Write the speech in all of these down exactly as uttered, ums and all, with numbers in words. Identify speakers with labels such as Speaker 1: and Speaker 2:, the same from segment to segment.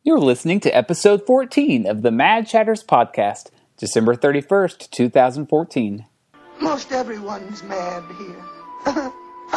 Speaker 1: You're listening to episode fourteen of the Mad Chatters podcast, December thirty-first, twenty fourteen.
Speaker 2: Most everyone's mad here.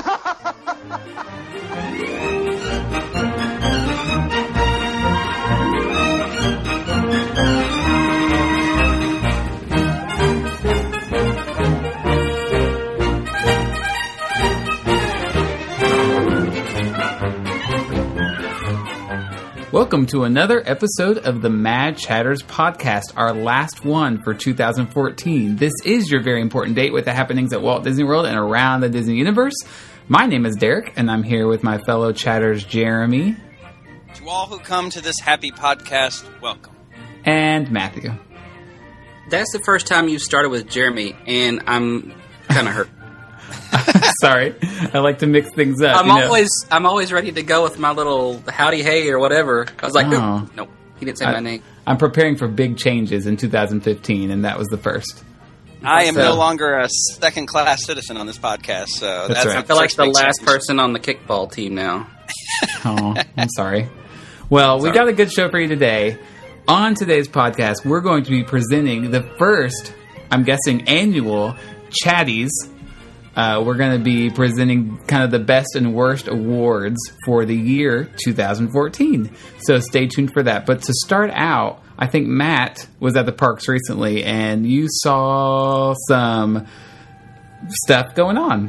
Speaker 1: Welcome to another episode of the Mad Chatters podcast, our last one for two thousand fourteen. This is your very important date with the happenings at Walt Disney World and around the Disney Universe. My name is Derek, and I'm here with my fellow chatters, Jeremy.
Speaker 3: To all who come to this happy podcast, welcome.
Speaker 1: And Matthew.
Speaker 4: That's the first time you started with Jeremy, and I'm kind of hurt.
Speaker 1: Sorry, I like to mix things up.
Speaker 4: I'm
Speaker 1: you know?
Speaker 4: always, I'm always ready to go with my little howdy hey or whatever. I was like,
Speaker 1: Oh.
Speaker 4: nope, he didn't say
Speaker 1: I,
Speaker 4: my name.
Speaker 1: I'm preparing for big changes in two thousand fifteen, and that was the first.
Speaker 3: I am
Speaker 1: So-
Speaker 3: no longer a second-class citizen on this podcast, so
Speaker 1: That's
Speaker 3: that's,
Speaker 1: right.
Speaker 4: I feel like
Speaker 3: such
Speaker 4: the
Speaker 3: big
Speaker 4: last
Speaker 3: change.
Speaker 4: person on the kickball team now.
Speaker 1: Oh, I'm sorry. Well, we
Speaker 4: Sorry.
Speaker 1: got a good show for you today. On today's podcast, we're going to be presenting the first, I'm guessing, annual Chatties. Uh, we're going to be presenting kind of the best and worst awards for the year two thousand fourteen. So stay tuned for that. But to start out, I think Matt was at the parks recently, and you saw some stuff going on.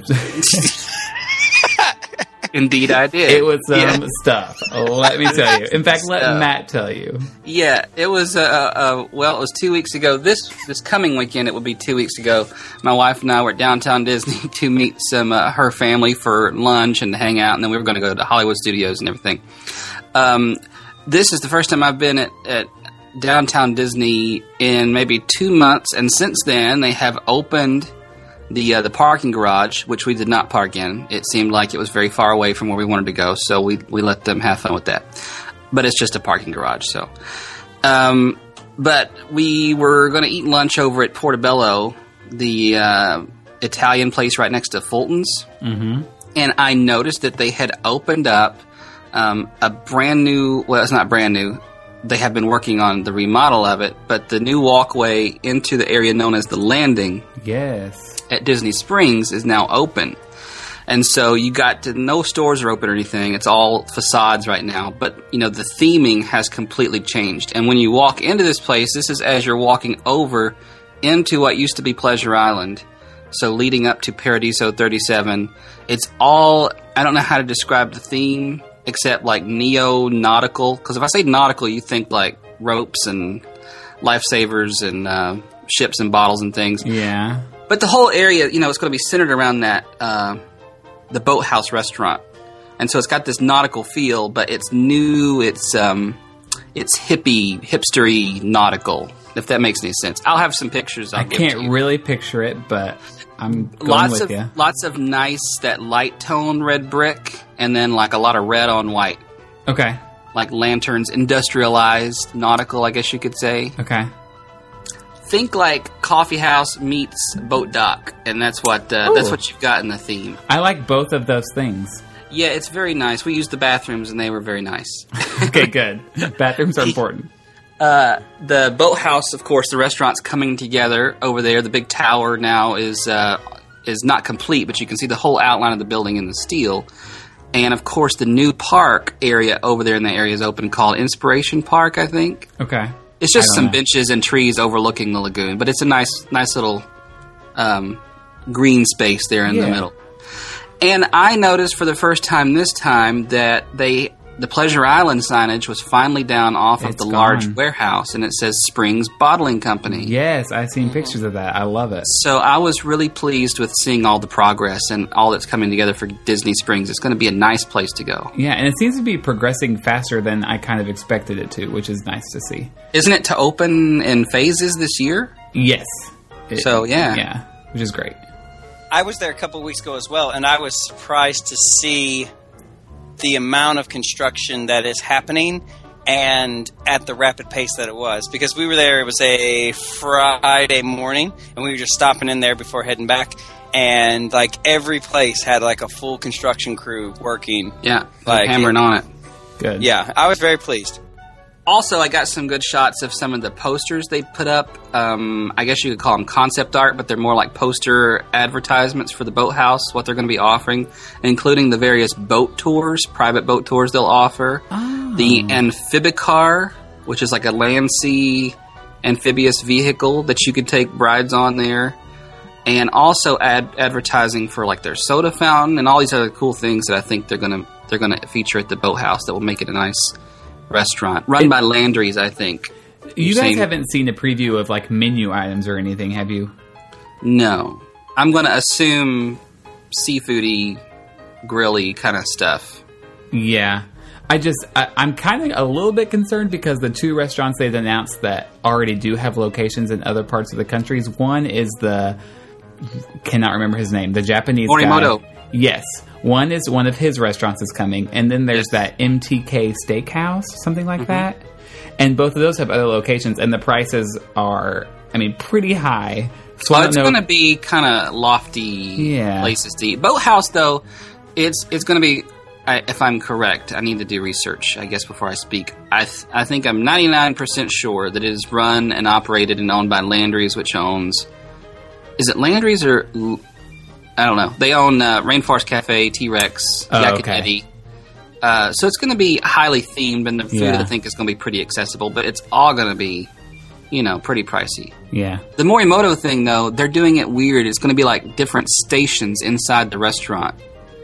Speaker 4: Indeed, I did.
Speaker 1: It was some
Speaker 4: Yeah.
Speaker 1: stuff. Let me tell you. In fact, let
Speaker 4: Stuff.
Speaker 1: Matt tell you.
Speaker 4: Yeah, it was. Uh, uh, well, it was two weeks ago. This this coming weekend, it would be two weeks ago. My wife and I were at downtown Disney to meet some uh, her family for lunch and to hang out, and then we were going to go to Hollywood Studios and everything. Um, this is the first time I've been at, at downtown Disney in maybe two months, and since then they have opened the uh, the parking garage, which we did not park in. It seemed like it was very far away from where we wanted to go, so we we let them have fun with that. But it's just a parking garage, so. Um, but we were going to eat lunch over at Portobello, the uh, Italian place right next to Fulton's.
Speaker 1: Mm-hmm.
Speaker 4: And I noticed that they had opened up um, a brand new, well, it's not brand new. They have been working on the remodel of it, but the new walkway into the area known as the Landing
Speaker 1: Yes.
Speaker 4: at Disney Springs is now open. And so you got to, no stores are open or anything. It's all facades right now. But, you know, the theming has completely changed. And when you walk into this place, this is as you're walking over into what used to be Pleasure Island. So leading up to Paradiso thirty-seven. It's all, I don't know how to describe the theme, except like neo-nautical. Because if I say nautical, you think like ropes and lifesavers and uh, ships and bottles and things.
Speaker 1: Yeah.
Speaker 4: But the whole area, you know, it's going to be centered around that, uh, the Boathouse restaurant. And so it's got this nautical feel, but it's new, it's um, it's hippie, hipstery nautical, if that makes any sense. I'll have some pictures I'll
Speaker 1: I
Speaker 4: give
Speaker 1: can't
Speaker 4: to you.
Speaker 1: really picture it, but I'm going
Speaker 4: Lots
Speaker 1: with
Speaker 4: of
Speaker 1: you.
Speaker 4: lots of nice, that light tone red brick, and then like a lot of red on white.
Speaker 1: Okay.
Speaker 4: Like lanterns, industrialized, nautical, I guess you could say.
Speaker 1: Okay.
Speaker 4: Think like coffee house meets boat dock, and that's what uh,
Speaker 1: Ooh.
Speaker 4: that's what you've got in the theme.
Speaker 1: I like both of those things.
Speaker 4: Yeah, it's very nice. We used the bathrooms, and they were very nice.
Speaker 1: Okay, good. Bathrooms are important.
Speaker 4: Uh, the boathouse, of course, the restaurant's coming together over there. The big tower now is uh, is not complete, but you can see the whole outline of the building in the steel. And, of course, the new park area over there in the area is open called Inspiration Park, I think.
Speaker 1: Okay.
Speaker 4: It's just
Speaker 1: I don't
Speaker 4: some
Speaker 1: know.
Speaker 4: benches and trees overlooking the lagoon, but it's a nice, nice little um, green space there in
Speaker 1: Yeah.
Speaker 4: the middle. And I noticed for the first time this time that they the Pleasure Island signage was finally down off of
Speaker 1: It's
Speaker 4: the large
Speaker 1: gone.
Speaker 4: warehouse, and it says Springs Bottling Company.
Speaker 1: Yes, I've seen pictures of that. I love it.
Speaker 4: So I was really pleased with seeing all the progress and all that's coming together for Disney Springs. It's going to be a nice place to go.
Speaker 1: Yeah, and it seems to be progressing faster than I kind of expected it to, which is nice to see.
Speaker 4: Isn't it to open in phases this year?
Speaker 1: Yes. It-
Speaker 4: So, yeah.
Speaker 1: Yeah, which is great.
Speaker 3: I was there a couple of weeks ago as well, and I was surprised to see the amount of construction that is happening and at the rapid pace that it was. Because we were there, it was a Friday morning, and we were just stopping in there before heading back. And, like, every place had, like, a full construction crew working.
Speaker 4: Yeah,
Speaker 3: Like,
Speaker 4: hammering on it.
Speaker 1: Good.
Speaker 3: Yeah, I was very pleased.
Speaker 4: Also, I got some good shots of some of the posters they put up. Um, I guess you could call them concept art, but they're more like poster advertisements for the boathouse, what they're going to be offering, including the various boat tours, private boat tours they'll offer. Oh. The Amphibicar, which is like a land-sea amphibious vehicle that you could take brides on there. And also ad- advertising for like their soda fountain and all these other cool things that I think they're going to they're going to feature at the boathouse that will make it a nice restaurant run it, by Landry's, I think.
Speaker 1: You You've guys seen, haven't seen a preview of like menu items or anything, have you?
Speaker 4: No. I'm going to assume seafoody, grilly kind of stuff.
Speaker 1: Yeah. I just, I, I'm kind of a little bit concerned because the two restaurants they've announced that already do have locations in other parts of the countries. One is the, cannot remember his name, the Japanese
Speaker 4: Morimoto.
Speaker 1: guy. Yes. One is one of his restaurants is coming, and then there's yes. that M T K Steakhouse, something like mm-hmm. that. And both of those have other locations, and the prices are, I mean, pretty high. So
Speaker 4: well, it's going to be kind of lofty yeah. places to eat. Boathouse, though, it's it's going to be, I, if I'm correct, I need to do research, I guess, before I speak. I th- I think I'm ninety-nine percent sure that it is run and operated and owned by Landry's, which owns, is it Landry's or... I don't know. They own uh, Rainforest Cafe, T-Rex,
Speaker 1: oh,
Speaker 4: Yak
Speaker 1: okay.
Speaker 4: and Eddie. Uh, so it's going to be highly themed, and the food
Speaker 1: yeah.
Speaker 4: I think is going to be pretty accessible, but it's all going to be, you know, pretty pricey.
Speaker 1: Yeah.
Speaker 4: The Morimoto thing, though, they're doing it weird. It's going to be like different stations inside the restaurant.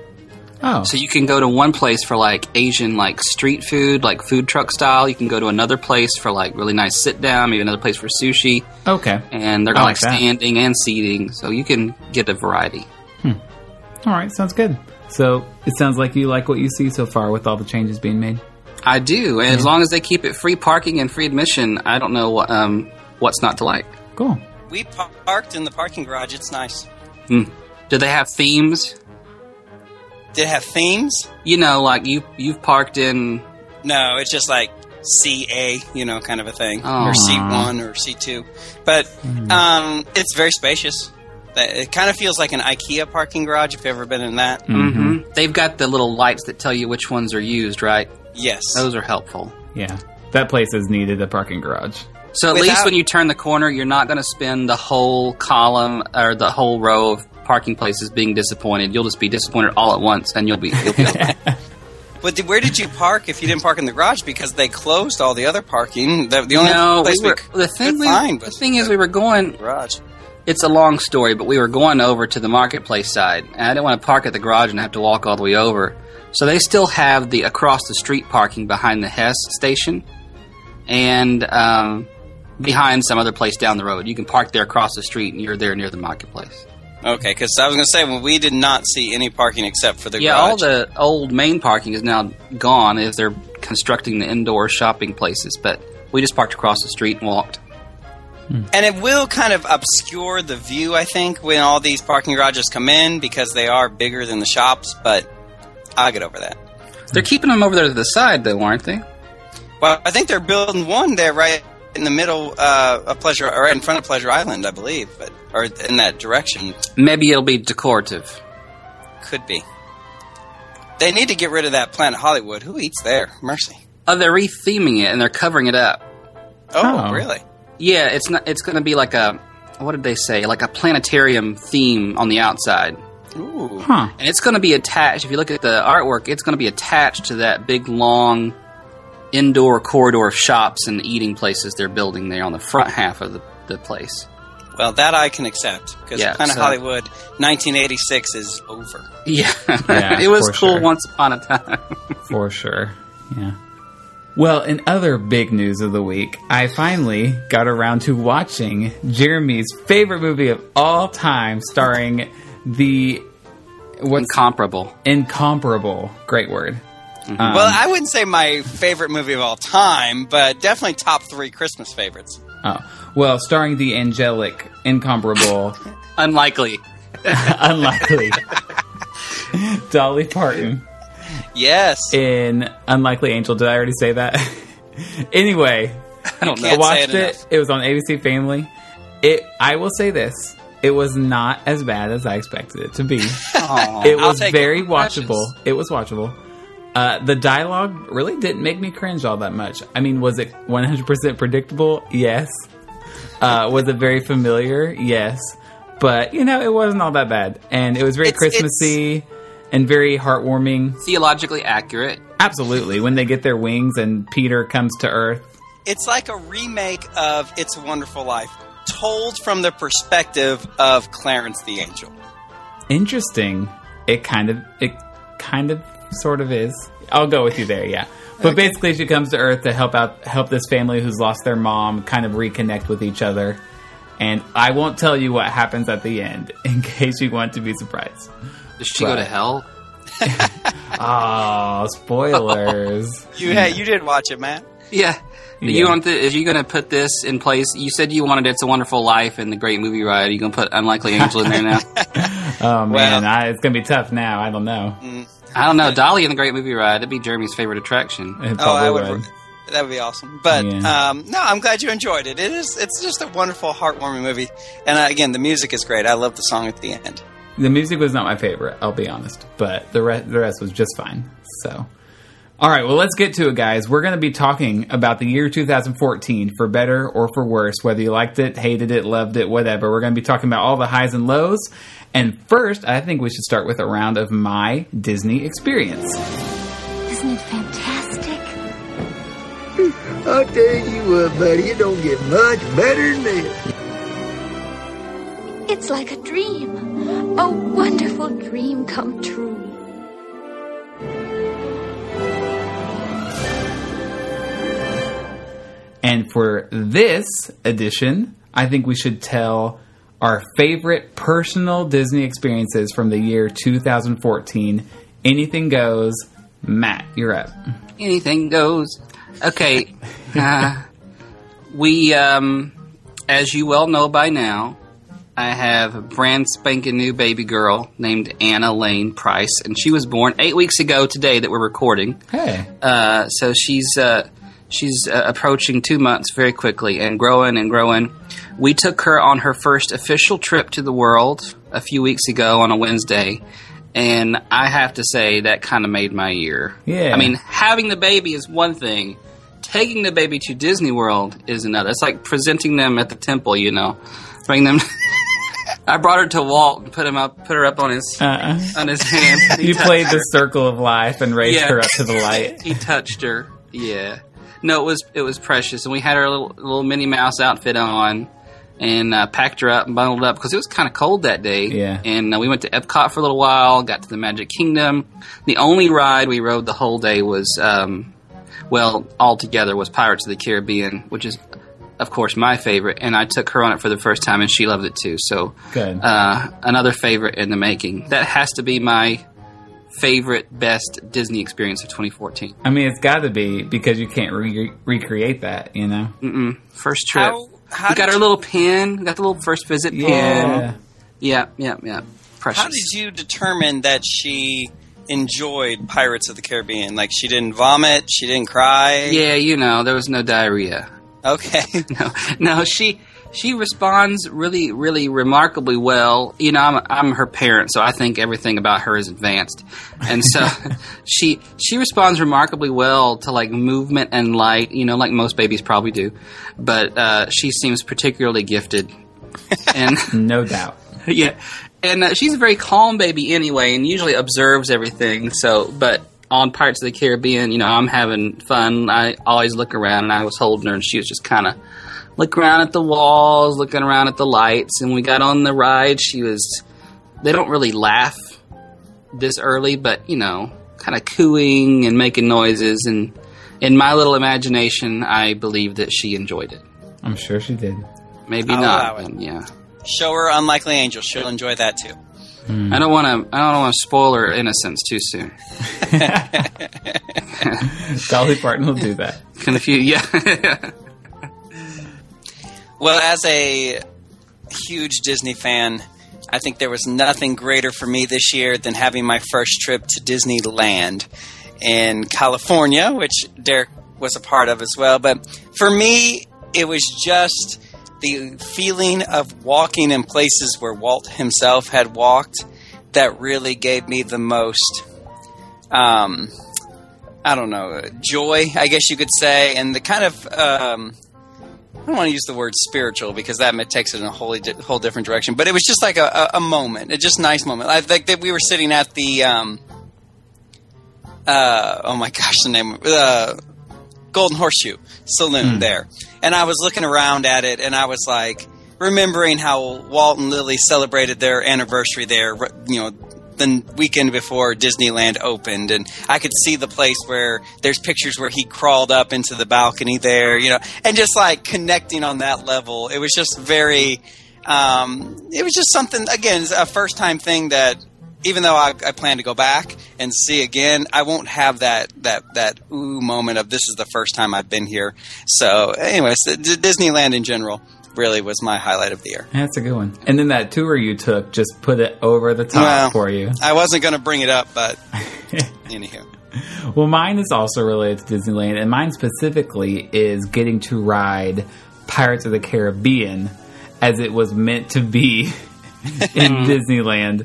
Speaker 1: Oh.
Speaker 4: So you can go to one place for like Asian like street food, like food truck style. You can go to another place for like really nice sit down, maybe another place for sushi.
Speaker 1: Okay.
Speaker 4: And they're going
Speaker 1: like
Speaker 4: like standing and seating, so you can get a variety.
Speaker 1: Hmm. All right, sounds good. So it sounds like you like what you see so far with all the changes being made.
Speaker 4: I do, and yeah. as long as they keep it free parking and free admission, I don't know what, um, what's not to like.
Speaker 1: Cool.
Speaker 3: We parked in the parking garage. It's nice.
Speaker 4: Hmm. Do they have themes?
Speaker 3: Did it have themes?
Speaker 4: You know, like you you've parked in.
Speaker 3: No, it's just like C A, you know, kind of a thing,
Speaker 4: Aww.
Speaker 3: or C one or C two. But mm. um, it's very spacious. It kind of feels like an IKEA parking garage, if you've ever been in that.
Speaker 4: Mm-hmm. They've got the little lights that tell you which ones are used, right?
Speaker 3: Yes.
Speaker 4: Those are helpful.
Speaker 1: Yeah. That place has needed a parking garage.
Speaker 4: So at Without, least when you turn the corner, you're not going to spend the whole column or the whole row of parking places being disappointed. You'll just be disappointed all at once, and you'll be... You'll be
Speaker 3: But did, where did you park if you didn't park in the garage? Because they closed all the other parking. The, the only
Speaker 4: no,
Speaker 3: place
Speaker 4: we were,
Speaker 3: we
Speaker 4: the thing
Speaker 3: could
Speaker 4: we,
Speaker 3: find
Speaker 4: the
Speaker 3: was
Speaker 4: thing is we were going...
Speaker 3: garage.
Speaker 4: It's a long story, but we were going over to the marketplace side, and I didn't want to park at the garage and have to walk all the way over. So they still have the across-the-street parking behind the Hess station and um, behind some other place down the road. You can park there across the street, and you're there near the marketplace.
Speaker 3: Okay, because I was going to say, well, we did not see any parking except for the
Speaker 4: yeah,
Speaker 3: garage.
Speaker 4: Yeah, all the old main parking is now gone as they're constructing the indoor shopping places, but we just parked across the street and walked.
Speaker 3: And it will kind of obscure the view, I think, when all these parking garages come in because they are bigger than the shops, but I'll get over that.
Speaker 4: They're keeping them over there to the side, though, aren't they?
Speaker 3: Well, I think they're building one there right in the middle uh, of Pleasure, or right in front of Pleasure Island, I believe, but or in that direction.
Speaker 4: Maybe it'll be decorative.
Speaker 3: Could be. They need to get rid of that Planet Hollywood. Who eats there? Mercy.
Speaker 4: Oh, they're re-theming it, and they're covering it up.
Speaker 3: Oh,
Speaker 1: Oh.
Speaker 3: really?
Speaker 4: Yeah, it's not. It's going to be like a, what did they say? Like a planetarium theme on the outside.
Speaker 3: Ooh.
Speaker 1: Huh.
Speaker 4: And it's going to be attached, if you look at the artwork, it's going to be attached to that big, long, indoor corridor of shops and eating places they're building there on the front half of the, the place.
Speaker 3: Well, that I can accept, because
Speaker 4: Yeah,
Speaker 3: Planet
Speaker 4: so-
Speaker 3: Hollywood nineteen eighty-six is over.
Speaker 4: Yeah,
Speaker 1: Yeah,
Speaker 4: it was
Speaker 1: for
Speaker 4: cool
Speaker 1: sure.
Speaker 4: once upon a time.
Speaker 1: For sure. Yeah. Well, in other big news of the week, I finally got around to watching Jeremy's favorite movie of all time, starring the what's
Speaker 4: Incomparable.
Speaker 1: incomparable, great word. Um,
Speaker 3: Well, I wouldn't say my favorite movie of all time, but definitely top three Christmas favorites.
Speaker 1: oh, well, starring the angelic, incomparable,
Speaker 4: Unlikely.
Speaker 1: unlikely Dolly Parton
Speaker 3: Yes.
Speaker 1: in Unlikely Angel. Did I already say that? Anyway,
Speaker 4: I don't know.
Speaker 3: Can't
Speaker 1: I
Speaker 3: say
Speaker 1: watched
Speaker 3: it
Speaker 1: it.
Speaker 3: enough.
Speaker 1: It was on A B C Family. It. I will say this: it was not as bad as I expected it to be.
Speaker 4: Aw.
Speaker 1: It
Speaker 3: I'll
Speaker 1: was
Speaker 3: take
Speaker 1: very
Speaker 3: it.
Speaker 1: watchable. It was watchable. Uh, the dialogue really didn't make me cringe all that much. I mean, was it one hundred percent predictable? Yes. Uh, was it very familiar? Yes. But, you know, it wasn't all that bad. And it was very
Speaker 3: It's-
Speaker 1: Christmassy
Speaker 3: it's-
Speaker 1: and very heartwarming.
Speaker 4: Theologically accurate.
Speaker 1: Absolutely. When they get their wings and Peter comes to Earth.
Speaker 3: It's like a remake of It's a Wonderful Life, told from the perspective of Clarence the Angel.
Speaker 1: Interesting. It kind of, it kind of sort of is. I'll go with you there, yeah. But
Speaker 3: Okay.
Speaker 1: basically she comes to Earth to help out, help this family who's lost their mom kind of reconnect with each other. And I won't tell you what happens at the end in case you want to be surprised.
Speaker 4: Does she go to
Speaker 1: Right.
Speaker 4: hell?
Speaker 1: Oh, spoilers.
Speaker 3: You had, you did watch it, Matt.
Speaker 4: Yeah.
Speaker 1: Yeah.
Speaker 4: You want to, is you going to put this in place? You said you wanted It's a Wonderful Life and the Great Movie Ride. Are you going to put Unlikely Angel in there now?
Speaker 1: Oh, man.
Speaker 3: Well-
Speaker 1: I, it's going to be tough now. I don't know.
Speaker 4: I don't know. Dolly and the Great Movie Ride. That'd be Jeremy's favorite attraction.
Speaker 1: It
Speaker 3: Oh,
Speaker 1: probably
Speaker 3: I would.
Speaker 1: would.
Speaker 3: That would be awesome. But
Speaker 1: Yeah.
Speaker 3: um, no, I'm glad you enjoyed it. It is. It's just a wonderful, heartwarming movie. And uh, again, the music is great. I love the song at the end.
Speaker 1: The music was not my favorite, I'll be honest. But the, re- the rest was just fine. So, all right, well, let's get to it, guys. We're going to be talking about the year two thousand fourteen, for better or for worse, whether you liked it, hated it, loved it, whatever. We're going to be talking about all the highs and lows. And first, I think we should start with a round of my Disney experience.
Speaker 5: Isn't it fantastic?
Speaker 2: I'll tell you what, buddy, it don't get much better than this.
Speaker 5: It's like a dream. A wonderful dream come true.
Speaker 1: And for this edition, I think we should tell our favorite personal Disney experiences from the year two thousand fourteen. Anything goes. Matt, you're up.
Speaker 4: Anything goes. Okay. Uh, we, um, as you well know by now, I have a brand spanking new baby girl named Anna Lane Price, and she was born eight weeks ago today that we're recording.
Speaker 1: Hey.
Speaker 4: Uh, so she's uh, she's uh, approaching two months very quickly and growing and growing. We took her on her first official trip to the world a few weeks ago on a Wednesday, and I have to say that kind of made my year.
Speaker 1: Yeah.
Speaker 4: I mean, having the baby is one thing. Taking the baby to Disney World is another. It's like presenting them at the temple, you know. Bring them... I brought her to Walt and put him up, put her up on his
Speaker 1: Uh-uh.
Speaker 4: on his hand. He
Speaker 1: You
Speaker 4: touched
Speaker 1: played the
Speaker 4: her.
Speaker 1: circle of life and raised
Speaker 4: Yeah.
Speaker 1: her up to the light.
Speaker 4: He touched her. Yeah. No, it was it was precious, and we had her little little Minnie Mouse outfit on, and uh, packed her up and bundled up because it was kind of cold that day.
Speaker 1: Yeah.
Speaker 4: And uh, we went to Epcot for a little while, got to the Magic Kingdom. The only ride we rode the whole day was, um, well, altogether was Pirates of the Caribbean, which is, of course, my favorite. And I took her on it for the first time, and she loved it too. So,
Speaker 1: Good.
Speaker 4: uh, another favorite in the making. That has to be my favorite, best Disney experience of twenty fourteen.
Speaker 1: I mean, it's got to be because you can't re- recreate that, you know?
Speaker 4: Mm-mm. First trip.
Speaker 3: How- how
Speaker 4: we got
Speaker 3: did
Speaker 4: our
Speaker 3: you-
Speaker 4: little pin. We got the little first visit
Speaker 1: Yeah.
Speaker 4: pin. Yeah, yeah, yeah. Precious.
Speaker 3: How did you determine that she enjoyed Pirates of the Caribbean? Like, she didn't vomit, she didn't cry.
Speaker 4: Yeah, you know, there was no diarrhea.
Speaker 3: Okay.
Speaker 4: No, no, she she responds really, really remarkably well. You know, I'm I'm her parent, so I think everything about her is advanced, and so she she responds remarkably well to like movement and light. You know, like most babies probably do, but uh, she seems particularly gifted, and
Speaker 1: No doubt.
Speaker 4: yeah, and uh, she's a very calm baby anyway, and usually observes everything. So, but on Pirates of the Caribbean, you know, I'm having fun. I always look around, and I was holding her, and she was just kind of looking around at the walls, looking around at the lights. And we got on the ride. She was. They don't really laugh this early, but you know, kind of cooing and making noises. And in my little imagination, I believe that she enjoyed it.
Speaker 1: I'm sure she did.
Speaker 4: Maybe
Speaker 3: I'll
Speaker 4: not.
Speaker 3: allow it.
Speaker 4: But yeah.
Speaker 3: Show her Unlikely Angel. She'll enjoy that too.
Speaker 4: I don't want to. I don't want to spoil her innocence too soon.
Speaker 1: Dolly Parton will do that.
Speaker 4: Confuse, yeah.
Speaker 3: Well, as a huge Disney fan, I think there was nothing greater for me this year than having my first trip to Disneyland in California, which Derek was a part of as well. But for me, it was just the feeling of walking in places where Walt himself had walked that really gave me the most um, I don't know, joy, I guess you could say, and the kind of, um, I don't want to use the word spiritual because that takes it in a wholly di- whole different direction, but it was just like a, a, a moment, a just nice moment. I think that we were sitting at the, um, uh, oh my gosh, the name, uh, Golden Horseshoe Saloon mm. there. And I was looking around at it, and I was like, remembering how Walt and Lily celebrated their anniversary there, you know, the weekend before Disneyland opened, and I could see the place where there's pictures where he crawled up into the balcony there, you know, and just like connecting on that level. It was just very, um, it was just something, again, a first time thing that even though I, I plan to go back and see again, I won't have that, that, that ooh moment of this is the first time I've been here. So anyways, Disneyland in general really was my highlight of the year.
Speaker 1: That's a good one. And then that tour you took just put it over the top well, for you.
Speaker 3: I wasn't going to bring it up, but anywho.
Speaker 1: Well, mine is also related to Disneyland, and mine specifically is getting to ride Pirates of the Caribbean as it was meant to be in Disneyland.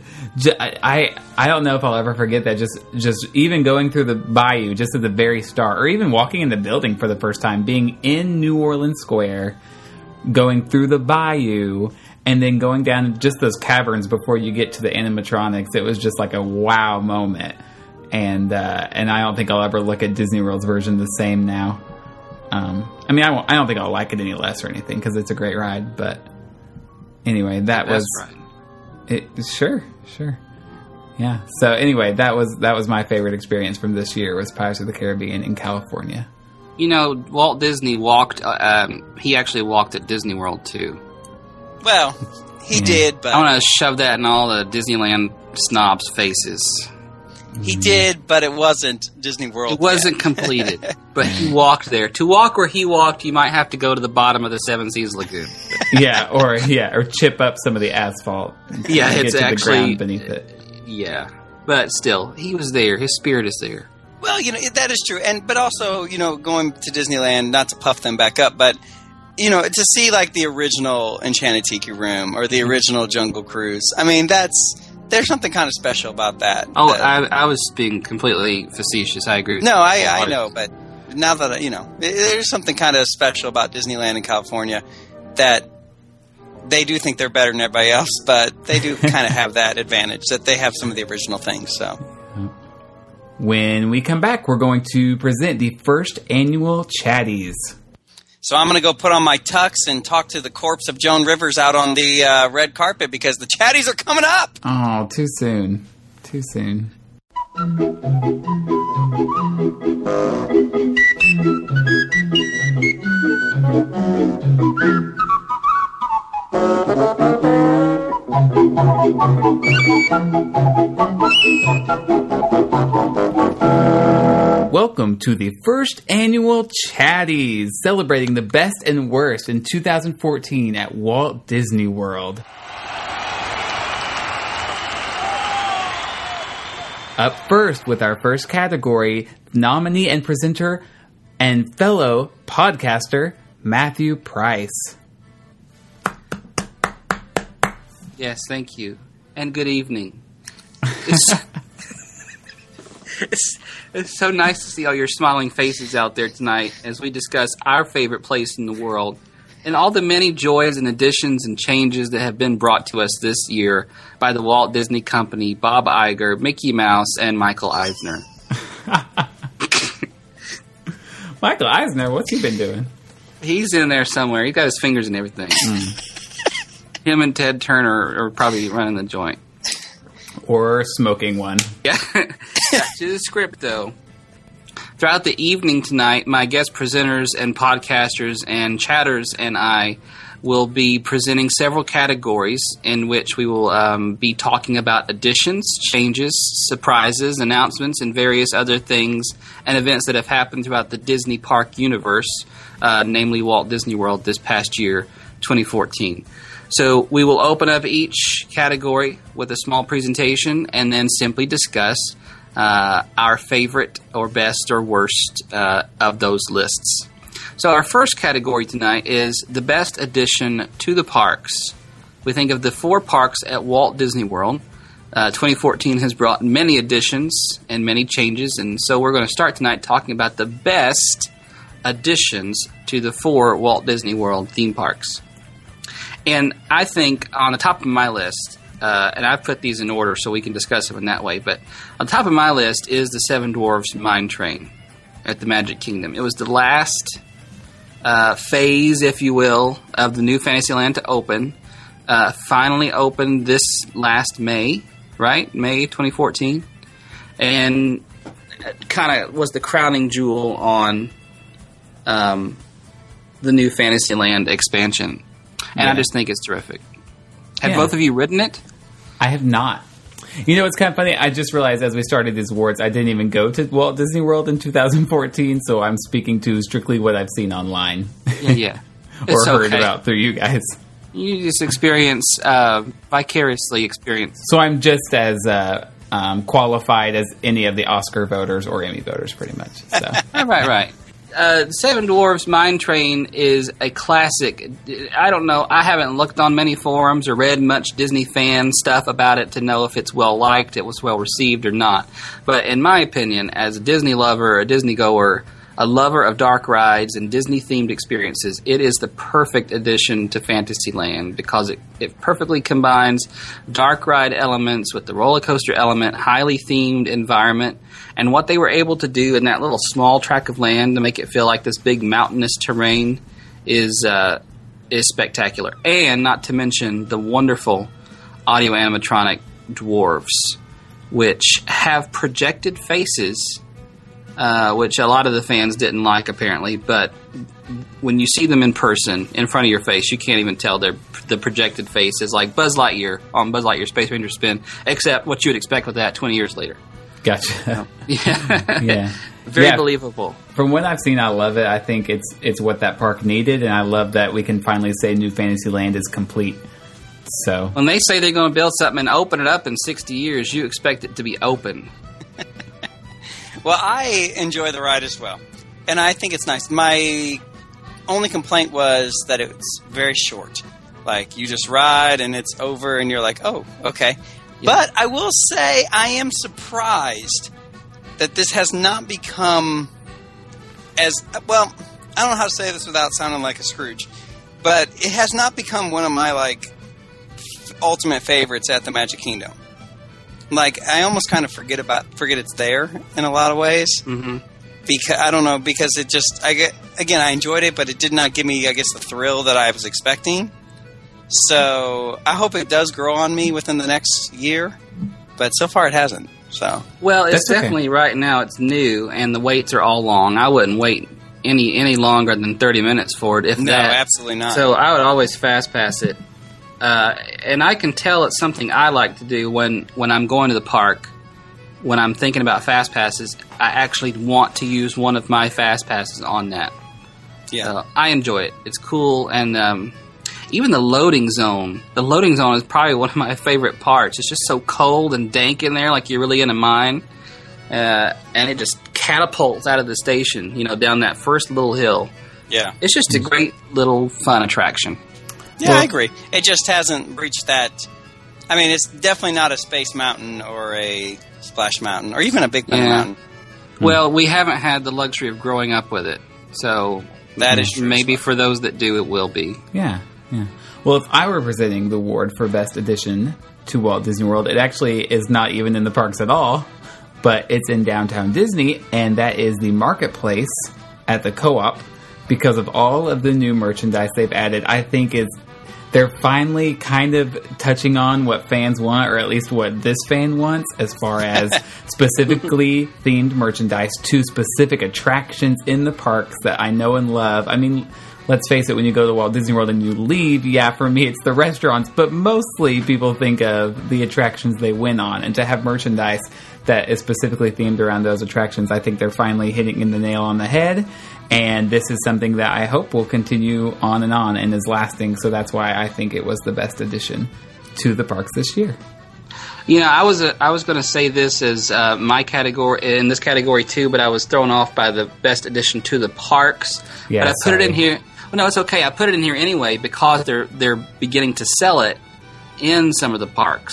Speaker 1: I, I don't know if I'll ever forget that. Just just even going through the bayou just at the very start, or even walking in the building for the first time, being in New Orleans Square, going through the bayou, and then going down just those caverns before you get to the animatronics. It was just like a wow moment. And uh, and I don't think I'll ever look at Disney World's version the same now. Um, I mean, I, won't, I don't think I'll like it any less or anything because it's a great ride. But anyway, that was it. Sure, sure, yeah. So anyway, that was that was my favorite experience from this year was Pirates of the Caribbean in California.
Speaker 4: You know, Walt Disney walked. Uh, um, he actually walked at Disney World too.
Speaker 3: Well, he yeah. did, but
Speaker 4: I want to shove that in all the Disneyland snobs' faces.
Speaker 3: He did, but it wasn't Disney World.
Speaker 4: It wasn't
Speaker 3: yet.
Speaker 4: completed, but he walked there. To walk where he walked, you might have to go to the bottom of the Seven Seas Lagoon.
Speaker 1: yeah, or yeah, or chip up some of the asphalt.
Speaker 4: Yeah, it's
Speaker 1: get to
Speaker 4: actually
Speaker 1: the ground beneath it.
Speaker 4: Yeah, but still, he was there. His spirit is there.
Speaker 3: Well, you know that is true, and but also, you know, going to Disneyland, not to puff them back up, but you know, to see like the original Enchanted Tiki Room or the original Jungle Cruise. I mean, that's. There's something kind of special about that.
Speaker 4: Oh,
Speaker 3: that,
Speaker 4: I, I was being completely facetious. I agree with
Speaker 3: No,
Speaker 4: you.
Speaker 3: I, I know, but now that, I, you know, there's something kind of special about Disneyland in California that they do think they're better than everybody else, but they do kind of have that advantage that they have some of the original things, so.
Speaker 1: When we come back, we're going to present the first annual Chatties.
Speaker 3: So I'm going to go put on my tux and talk to the corpse of Joan Rivers out on the uh, red carpet because the Chatties are coming up.
Speaker 1: Oh, too soon. Too soon. Welcome to the first annual Chatties, celebrating the best and worst in two thousand fourteen at Walt Disney World. Up first with our first category, nominee and presenter and fellow podcaster, Matthew Price.
Speaker 4: Yes, thank you. And good evening. It's, it's, it's so nice to see all your smiling faces out there tonight as we discuss our favorite place in the world and all the many joys and additions and changes that have been brought to us this year by the Walt Disney Company, Bob Iger, Mickey Mouse, and Michael Eisner.
Speaker 1: Michael Eisner, what's he been doing?
Speaker 4: He's in there somewhere. He got his fingers in everything. Mm. Him and Ted Turner are probably running the joint.
Speaker 1: Or smoking one.
Speaker 4: Yeah. Back to the script, though. Throughout the evening tonight, my guest presenters and podcasters and chatters and I will be presenting several categories in which we will um, be talking about additions, changes, surprises, announcements, and various other things and events that have happened throughout the Disney Park universe, uh, namely Walt Disney World this past year, twenty fourteen. So we will open up each category with a small presentation and then simply discuss uh, our favorite or best or worst uh, of those lists. So our first category tonight is the best addition to the parks. We think of the four parks at Walt Disney World, Uh, twenty fourteen has brought many additions and many changes, and so we're going to start tonight talking about the best additions to the four Walt Disney World theme parks. And I think on the top of my list, uh, and I've put these in order so we can discuss them in that way, but on top of my list is the Seven Dwarfs Mine Train at the Magic Kingdom. It was the last uh, phase, if you will, of the new Fantasyland to open. Uh, finally opened this last May, right? May twenty fourteen. And kind of was the crowning jewel on um, the new Fantasyland expansion. And yeah. I just think it's terrific. Have yeah. both of you ridden it?
Speaker 1: I have not. You know, it's kind of funny. I just realized as we started these awards, I didn't even go to Walt Disney World in two thousand fourteen, so I'm speaking to strictly what I've seen online.
Speaker 4: Yeah, yeah.
Speaker 1: or
Speaker 4: it's
Speaker 1: heard
Speaker 4: okay.
Speaker 1: about through you guys.
Speaker 4: You just experience, uh, vicariously experience.
Speaker 1: So I'm just as uh, um, qualified as any of the Oscar voters or Emmy voters, pretty much. So.
Speaker 4: right, right. Uh, Seven Dwarfs Mine Train is a classic. I don't know. I haven't looked on many forums or read much Disney fan stuff about it to know if it's well liked, it was well received or not. But in my opinion, as a Disney lover, a Disney goer, a lover of dark rides and Disney-themed experiences, it is the perfect addition to Fantasyland because it, it perfectly combines dark ride elements with the roller coaster element, highly themed environment, and what they were able to do in that little small tract of land to make it feel like this big mountainous terrain is uh, is spectacular. And not to mention the wonderful audio animatronic dwarves, which have projected faces. Uh, which a lot of the fans didn't like, apparently. But when you see them in person, in front of your face, you can't even tell they're, the projected face is like Buzz Lightyear on Buzz Lightyear Space Ranger Spin, except what you would expect with that twenty years later.
Speaker 1: Gotcha.
Speaker 4: Yeah.
Speaker 1: yeah.
Speaker 4: Very
Speaker 1: yeah.
Speaker 4: believable.
Speaker 1: From what I've seen, I love it. I think it's it's what that park needed, and I love that we can finally say New Fantasyland is complete. So
Speaker 4: when they say they're going to build something and open it up in sixty years, you expect it to be open.
Speaker 3: Well, I enjoy the ride as well, and I think it's nice. My only complaint was that it's very short. Like, you just ride, and it's over, and you're like, oh, okay. Yeah. But I will say I am surprised that this has not become as... Well, I don't know how to say this without sounding like a Scrooge, but it has not become one of my, like, ultimate favorites at the Magic Kingdom. Like, I almost kind of forget about forget it's there in a lot of ways.
Speaker 4: Mm-hmm.
Speaker 3: Because I don't know, because it just I get again I enjoyed it, but it did not give me, I guess, the thrill that I was expecting. So I hope it does grow on me within the next year, but so far it hasn't. So
Speaker 4: well, it's
Speaker 1: That's
Speaker 4: definitely
Speaker 1: okay.
Speaker 4: right now. It's new, and the waits are all long. I wouldn't wait any any longer than thirty minutes for it. If
Speaker 3: no,
Speaker 4: that.
Speaker 3: absolutely not.
Speaker 4: So I would always fast pass it. Uh, and I can tell it's something I like to do when, when I'm going to the park. When I'm thinking about fast passes, I actually want to use one of my fast passes on that.
Speaker 3: Yeah,
Speaker 4: uh, I enjoy it. It's cool, and um, even the loading zone. The loading zone is probably one of my favorite parts. It's just so cold and dank in there, like you're really in a mine, uh, and it just catapults out of the station, you know, down that first little hill.
Speaker 3: Yeah,
Speaker 4: it's just a great little fun attraction.
Speaker 3: Yeah,
Speaker 1: well,
Speaker 3: I agree. It just hasn't reached that. I mean, it's definitely not a Space Mountain or a Splash Mountain or even a Big Thunder
Speaker 4: yeah.
Speaker 3: Mountain.
Speaker 4: Well, we haven't had the luxury of growing up with it, so
Speaker 3: that is true.
Speaker 4: Maybe for those that do, it will be.
Speaker 1: Yeah, yeah. Well, if I were presenting the award for Best Addition to Walt Disney World, it actually is not even in the parks at all, but it's in Downtown Disney, and that is the Marketplace at the Co-op. Because of all of the new merchandise they've added, I think it's they're finally kind of touching on what fans want, or at least what this fan wants, as far as specifically themed merchandise to specific attractions in the parks that I know and love. I mean, let's face it, when you go to Walt Disney World and you leave, yeah, for me it's the restaurants, but mostly people think of the attractions they win on, and to have merchandise that is specifically themed around those attractions, I think they're finally hitting the nail on the head. And this is something that I hope will continue on and on and is lasting. So that's why I think it was the best addition to the parks this year.
Speaker 4: You know, I was uh, I was going to say this as uh, my category in this category too, but I was thrown off by the best addition to the parks.
Speaker 1: Yeah,
Speaker 4: but I put
Speaker 1: sorry.
Speaker 4: it in here. Well, no, it's okay. I put it in here anyway because they're they're beginning to sell it in some of the parks.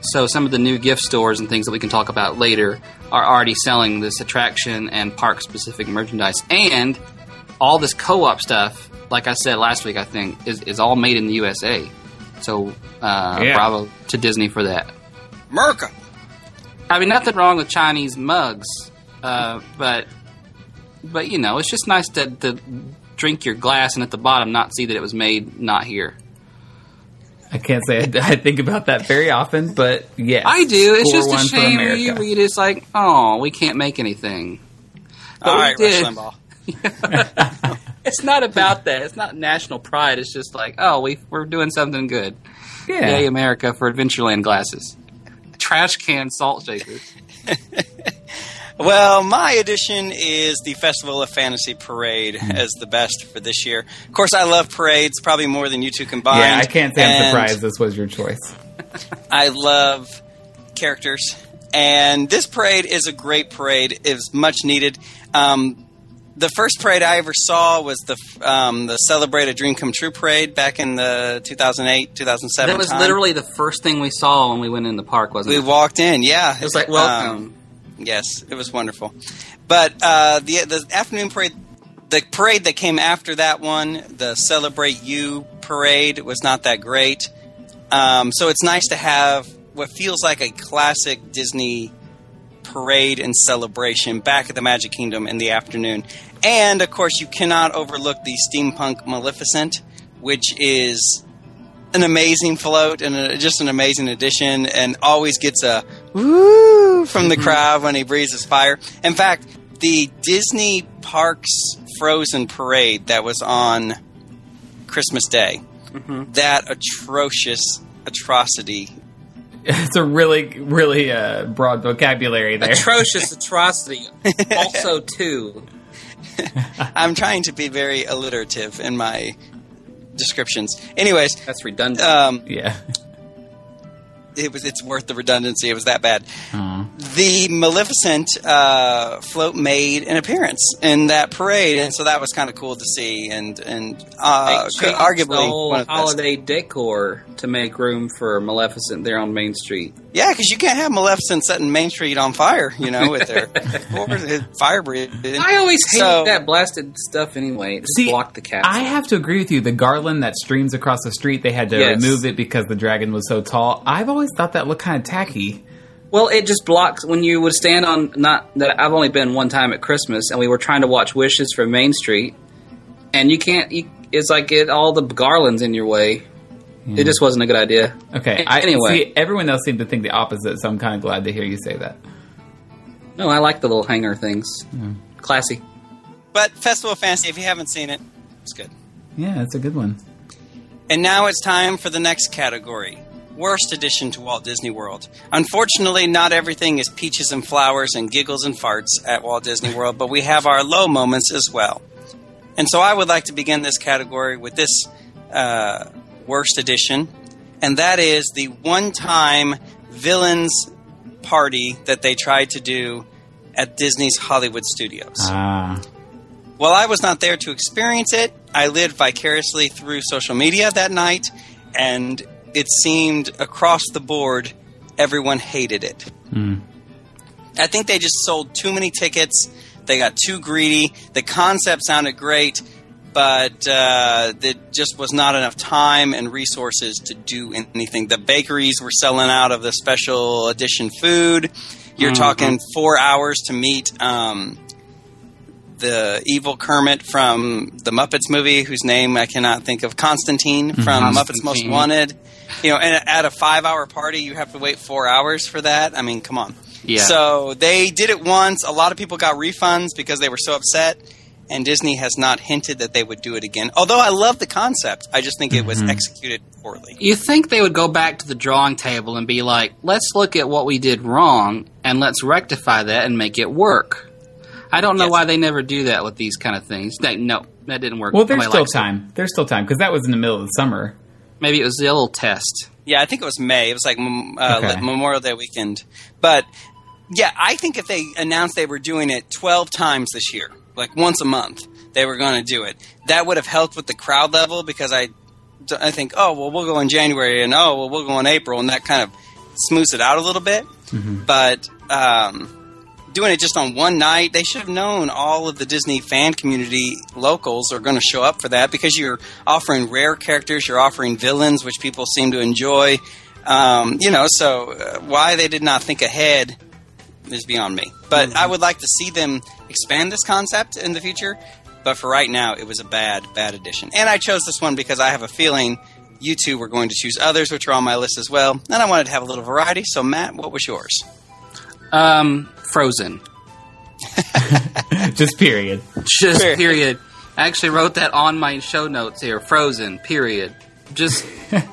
Speaker 4: So some of the new gift stores and things that we can talk about later are already selling this attraction and park-specific merchandise. And all this co-op stuff, like I said last week, I think, is, is all made in the U S A. So uh,
Speaker 1: Yeah.
Speaker 4: bravo to Disney for that.
Speaker 3: America.
Speaker 4: I mean, nothing wrong with Chinese mugs, uh, but but you know, it's just nice to, to drink your glass and at the bottom not see that it was made not here.
Speaker 1: I can't say I, I think about that very often, but yes.
Speaker 4: I do. It's
Speaker 1: score
Speaker 4: just a
Speaker 1: one for
Speaker 4: shame when
Speaker 1: America.
Speaker 4: you read it, it's like, oh, we can't make anything. But
Speaker 3: All
Speaker 4: we
Speaker 3: right,
Speaker 4: did.
Speaker 3: Rush Limbaugh.
Speaker 4: It's not about that. It's not national pride. It's just like, oh, we, we're doing something good.
Speaker 1: Yeah.
Speaker 4: Yay, America for Adventureland glasses. Trash can salt shakers.
Speaker 3: Well, my edition is the Festival of Fantasy Parade as the best for this year. Of course, I love parades probably more than you two combined.
Speaker 1: Yeah, I can't say I'm
Speaker 3: and
Speaker 1: surprised this was your choice.
Speaker 3: I love characters, and this parade is a great parade. It was much needed. Um, the first parade I ever saw was the um, the Celebrate a Dream Come True parade back in the two thousand eight, two thousand seven
Speaker 4: That was
Speaker 3: time.
Speaker 4: literally the first thing we saw when we went in the park, wasn't
Speaker 3: We
Speaker 4: it?
Speaker 3: walked in, yeah.
Speaker 4: It was like,
Speaker 3: Um,
Speaker 4: welcome.
Speaker 3: Yes, it was wonderful. But uh, the the afternoon parade, the parade that came after that one, the Celebrate You parade, was not that great. Um, so it's nice to have what feels like a classic Disney parade and celebration back at the Magic Kingdom in the afternoon. And, of course, you cannot overlook the Steampunk Maleficent, which is an amazing float and a, just an amazing addition, and always gets a woo from the crowd when he breathes fire. In fact, the Disney Parks Frozen Parade that was on Christmas Day,
Speaker 4: Mm-hmm.
Speaker 3: that atrocious atrocity.
Speaker 1: It's a really, really uh, broad vocabulary there.
Speaker 4: Atrocious atrocity. Also, too.
Speaker 3: I'm trying to be very alliterative in my descriptions. Anyways,
Speaker 4: That's redundant.
Speaker 3: um,
Speaker 1: Yeah.
Speaker 3: it was it's worth the redundancy. It was that bad.
Speaker 1: Aw.
Speaker 3: The Maleficent uh, float made an appearance in that parade, and so that was kind of cool to see. And and uh,
Speaker 4: They changed
Speaker 3: arguably
Speaker 4: the whole
Speaker 3: one of the best.
Speaker 4: holiday decor to make room for Maleficent there on Main Street.
Speaker 3: Yeah, because you can't have Maleficent setting Main Street on fire, you know, with their fire breathing.
Speaker 4: I always hated
Speaker 3: So-
Speaker 4: that blasted stuff anyway. It just
Speaker 1: See,
Speaker 4: blocked the castle.
Speaker 1: I have to agree with you. The garland that streams across the street, they had to
Speaker 4: Yes.
Speaker 1: remove it because the dragon was so tall. I've always thought that looked kind of tacky.
Speaker 4: Well, it just blocks when you would stand on. Not that I've only been one time at Christmas, and we were trying to watch Wishes from Main Street, and you can't. You, it's like it all the garlands in your way. It just wasn't a good idea.
Speaker 1: Okay.
Speaker 4: A-
Speaker 1: I,
Speaker 4: anyway.
Speaker 1: see, everyone else seemed to think the opposite, so I'm kind of glad to hear you say that.
Speaker 4: No, I like the little hanger things. Classy.
Speaker 3: But Festival of Fantasy, if you haven't seen it, it's good.
Speaker 1: Yeah, that's a good one.
Speaker 3: And now it's time for the next category. Worst addition to Walt Disney World. Unfortunately, not everything is peaches and flowers and giggles and farts at Walt Disney World, but we have our low moments as well. And so I would like to begin this category with this uh, worst addition, and that is the one-time villains party that they tried to do at Disney's Hollywood Studios.
Speaker 1: Ah.
Speaker 3: While I was not there to experience it, I lived vicariously through social media that night, and it seemed across the board everyone hated it.
Speaker 1: Hmm.
Speaker 3: I think they just sold too many tickets. They got too greedy. The concept sounded great, but uh, there just was not enough time and resources to do anything. The bakeries were selling out of the special edition food. You're
Speaker 4: Mhm.
Speaker 3: talking four hours to meet um, the evil Kermit from the Muppets movie, whose name I cannot think of, Constantine from Muppets Most
Speaker 4: Constantine.
Speaker 3: Wanted. You know, and at a five-hour party, you have to wait four hours for that. I mean, come on.
Speaker 4: Yeah.
Speaker 3: So they did it once. A lot of people got refunds because they were so upset, and Disney has not hinted that they would do it again. Although I love the concept, I just think it was executed poorly.
Speaker 4: You think they would go back to the drawing table and be like, let's look at what we did wrong and let's rectify that and make it work. I don't know
Speaker 3: Yes.
Speaker 4: why they never do that with these kind of things. That, no, that didn't work.
Speaker 1: Well, there's
Speaker 4: Nobody
Speaker 1: still
Speaker 4: likes it.
Speaker 1: time. There's still time, because that was in the middle of the summer.
Speaker 4: Maybe it was a little test.
Speaker 3: Yeah, I think it was May. It was like mm, uh,
Speaker 1: Okay.
Speaker 3: like Memorial Day weekend. But yeah, I think if they announced they were doing it twelve times this year, like once a month, they were going to do it, that would have helped with the crowd level, because I, I think, oh, well, we'll go in January, and oh, well, we'll go in April, and that kind of smooths it out a little bit. Mm-hmm. But um, doing it just on one night, they should have known all of the Disney fan community locals are going to show up for that, because you're offering rare characters, you're offering villains, which people seem to enjoy. Um, you know, so uh, why they did not think ahead is beyond me. But mm-hmm. I would like to see them expand this concept in the future. But for right now, it was a bad, bad addition. And I chose this one because I have a feeling you two were going to choose others, which are on my list as well. And I wanted to have a little variety. So, Matt, what was yours?
Speaker 4: Um, Frozen.
Speaker 1: Just period.
Speaker 4: Just period. period. I actually wrote that on my show notes here. Frozen, period. Just...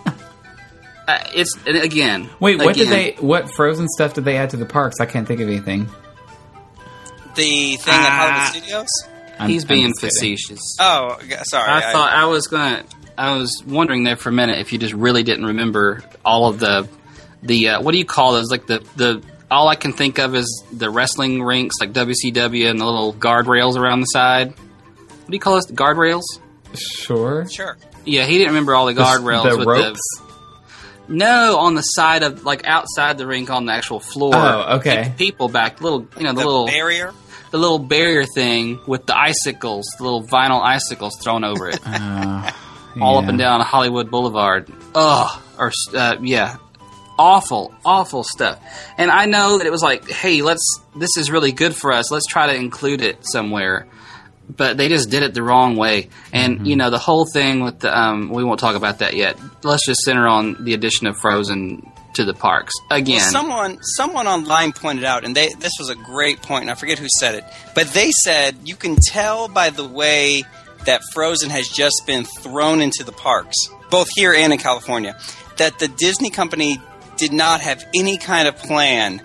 Speaker 4: Uh, it's again.
Speaker 1: Wait, what
Speaker 4: again,
Speaker 1: did they? What Frozen stuff did they add to the parks? I can't think of anything.
Speaker 3: The thing uh, at Hollywood Studios.
Speaker 1: I'm,
Speaker 4: he's being
Speaker 1: I'm
Speaker 4: facetious.
Speaker 3: Oh, sorry.
Speaker 4: I, I thought I was gonna. I was wondering there for a minute if you just really didn't remember all of the the uh, what do you call those? Like the the all I can think of is the wrestling rinks, like W C W, and the little guardrails around the side. What do you call those? The guardrails?
Speaker 1: Sure.
Speaker 3: Sure.
Speaker 4: Yeah, he didn't remember all the guardrails.
Speaker 1: The, the
Speaker 4: with
Speaker 1: ropes.
Speaker 4: The, No, on the side of, like, outside the rink on the actual floor.
Speaker 1: Oh, okay.
Speaker 4: Keep people back, little, you know, the,
Speaker 3: the
Speaker 4: little
Speaker 3: barrier,
Speaker 4: the little barrier thing with the icicles, the little vinyl icicles thrown over it,
Speaker 1: uh,
Speaker 4: all
Speaker 1: yeah.
Speaker 4: up and down Hollywood Boulevard. Ugh, or uh, yeah, awful, awful stuff. And I know that it was like, hey, let's, this is really good for us. Let's try to include it somewhere. But they just did it the wrong way. And, mm-hmm. you know, the whole thing with the, um, we won't talk about that yet. Let's just center on the addition of Frozen to the parks. Again.
Speaker 3: Well, someone, someone online pointed out, and they, this was a great point, and I forget who said it, but they said you can tell by the way that Frozen has just been thrown into the parks, both here and in California, that the Disney company did not have any kind of plan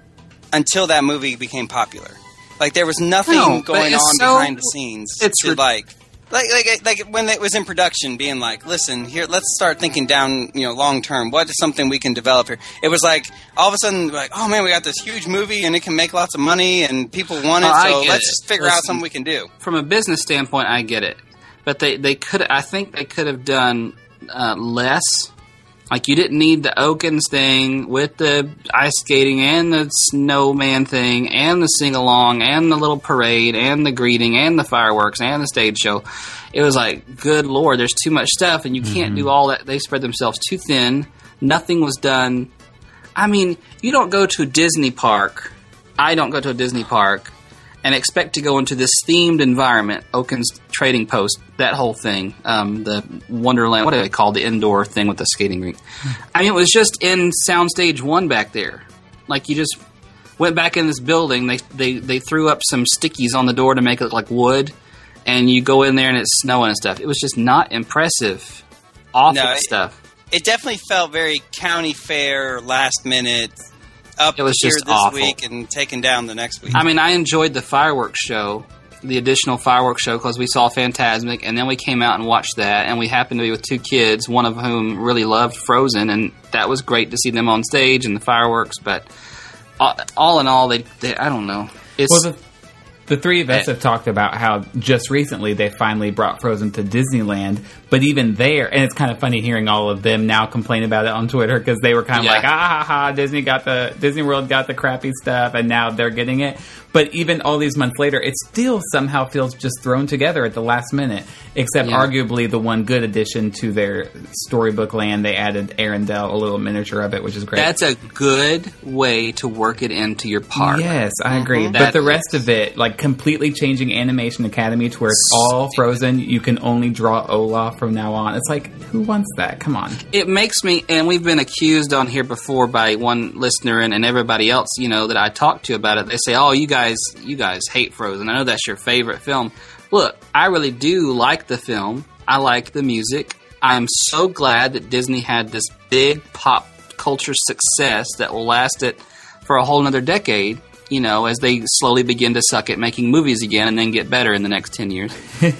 Speaker 3: until that movie became popular. Like, there was nothing
Speaker 4: no,
Speaker 3: going on
Speaker 4: so,
Speaker 3: behind the scenes
Speaker 4: it's
Speaker 3: to,
Speaker 4: re-
Speaker 3: like, like, like, like, when it was in production, being like, listen, here, let's start thinking down, you know, long term. What is something we can develop here? It was like, all of a sudden, like, oh, man, we got this huge movie, and it can make lots of money, and people want it,
Speaker 4: oh,
Speaker 3: so let's
Speaker 4: it.
Speaker 3: figure
Speaker 4: Listen,
Speaker 3: out something we can do.
Speaker 4: From a business standpoint, I get it. But they, they could, I think they could have done uh, less. Like, you didn't need the Okins thing with the ice skating and the snowman thing and the sing-along and the little parade and the greeting and the fireworks and the stage show. It was like, good Lord, there's too much stuff, and you mm-hmm. can't do all that. They spread themselves too thin. Nothing was done. I mean, you don't go to a Disney park. I don't go to a Disney park and expect to go into this themed environment, Oaken's Trading Post, that whole thing, um, the Wonderland, what do they call the indoor thing with the skating rink? I mean, it was just in Soundstage one back there. Like, you just went back in this building, they, they, they threw up some stickies on the door to make it look like wood, and you go in there and it's snowing and stuff. It was just not impressive. Awful
Speaker 3: no, it,
Speaker 4: stuff.
Speaker 3: It definitely felt very county fair, last minute, up
Speaker 4: it was
Speaker 3: here
Speaker 4: just
Speaker 3: this
Speaker 4: awful.
Speaker 3: week and taken down the next week.
Speaker 4: I mean, I enjoyed the fireworks show, the additional fireworks show, because we saw Fantasmic, and then we came out and watched that, and we happened to be with two kids, one of whom really loved Frozen, and that was great to see them on stage and the fireworks, but all, all in all, they, they I don't know. It's,
Speaker 1: well, the, the three of us have talked about how just recently they finally brought Frozen to Disneyland, but even there, and it's kind of funny hearing all of them now complain about it on Twitter, because they were kind of
Speaker 4: yeah.
Speaker 1: like, ah ha ha, Disney got the Disney World got the crappy stuff, and now they're getting it. But even all these months later, it still somehow feels just thrown together at the last minute. Except
Speaker 4: yeah.
Speaker 1: arguably the one good addition to their storybook land, they added Arendelle, a little miniature of it, which is great.
Speaker 4: That's a good way to work it into your park.
Speaker 1: Yes, I agree.
Speaker 4: Mm-hmm.
Speaker 1: But
Speaker 4: that
Speaker 1: the rest
Speaker 4: is.
Speaker 1: of it, like completely changing Animation Academy to where it's all Frozen, you can only draw Olaf from now on. It's like, who wants that? Come on.
Speaker 4: It makes me, and we've been accused on here before by one listener and, and everybody else, you know, that I talked to about it. They say, oh, you guys, you guys hate Frozen. I know that's your favorite film. Look, I really do like the film. I like the music. I'm so glad that Disney had this big pop culture success that will last it for a whole nother decade, you know, as they slowly begin to suck at making movies again and then get better in the next ten years.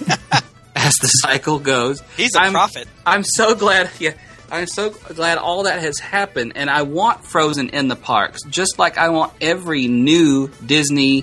Speaker 4: As the cycle goes.
Speaker 3: He's a
Speaker 4: I'm,
Speaker 3: prophet.
Speaker 4: I'm so glad, yeah, I'm so glad all that has happened, and I want Frozen in the parks, just like I want every new Disney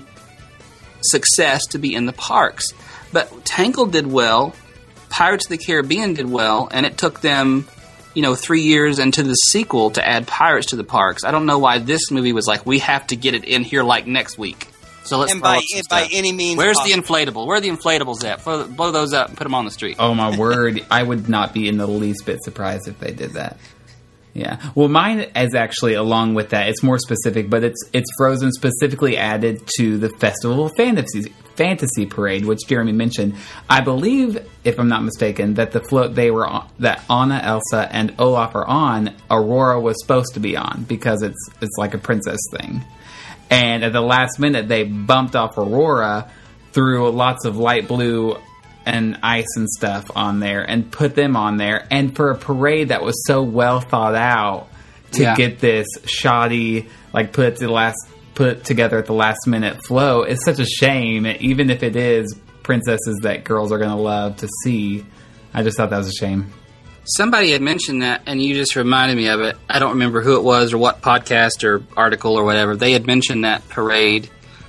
Speaker 4: success to be in the parks. But Tangled did well, Pirates of the Caribbean did well, and it took them you know, three years into the sequel to add pirates to the parks. I don't know why this movie was like, we have to get it in here like next week. So let's
Speaker 3: and
Speaker 4: throw
Speaker 3: by
Speaker 4: up some
Speaker 3: by
Speaker 4: stuff.
Speaker 3: any means.
Speaker 4: Where's
Speaker 3: possible.
Speaker 4: the inflatable? Where are the inflatables at? Blow, blow those up and put them on the street.
Speaker 1: Oh my word! I would not be in the least bit surprised if they did that. Yeah. Well, mine is actually along with that. It's more specific, but it's it's Frozen specifically added to the Festival of Fantasy Fantasy Parade, which Jeremy mentioned. I believe, if I'm not mistaken, that the float they were on, that Anna, Elsa, and Olaf are on, Aurora was supposed to be on because it's it's like a princess thing. And at the last minute, they bumped off Aurora, threw lots of light blue and ice and stuff on there, and put them on there. And for a parade that was so well thought out, to
Speaker 4: Yeah.
Speaker 1: get this shoddy, like put it to the last, put together at the last minute flow, it's such a shame. Even if it is princesses that girls are going to love to see, I just thought that was a shame.
Speaker 4: Somebody had mentioned that, and you just reminded me of it. I don't remember who it was or what podcast or article or whatever. They had mentioned that parade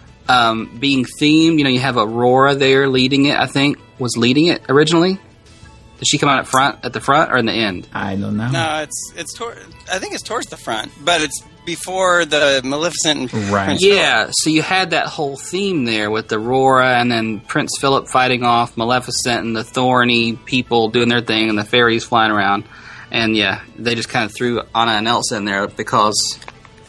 Speaker 4: um, being themed. You know, you have Aurora there leading it, I think. Was leading it originally? Did she come out at front, at the front, or in the end?
Speaker 1: I don't know.
Speaker 3: No, it's it's. Tor- I think it's towards the front, but it's before the Maleficent and
Speaker 1: Right.
Speaker 3: Prince Philip.
Speaker 4: Yeah, so you had that whole theme there with Aurora and then Prince Philip fighting off Maleficent and the thorny people doing their thing and the fairies flying around. And yeah, they just kind of threw Anna and Elsa in there because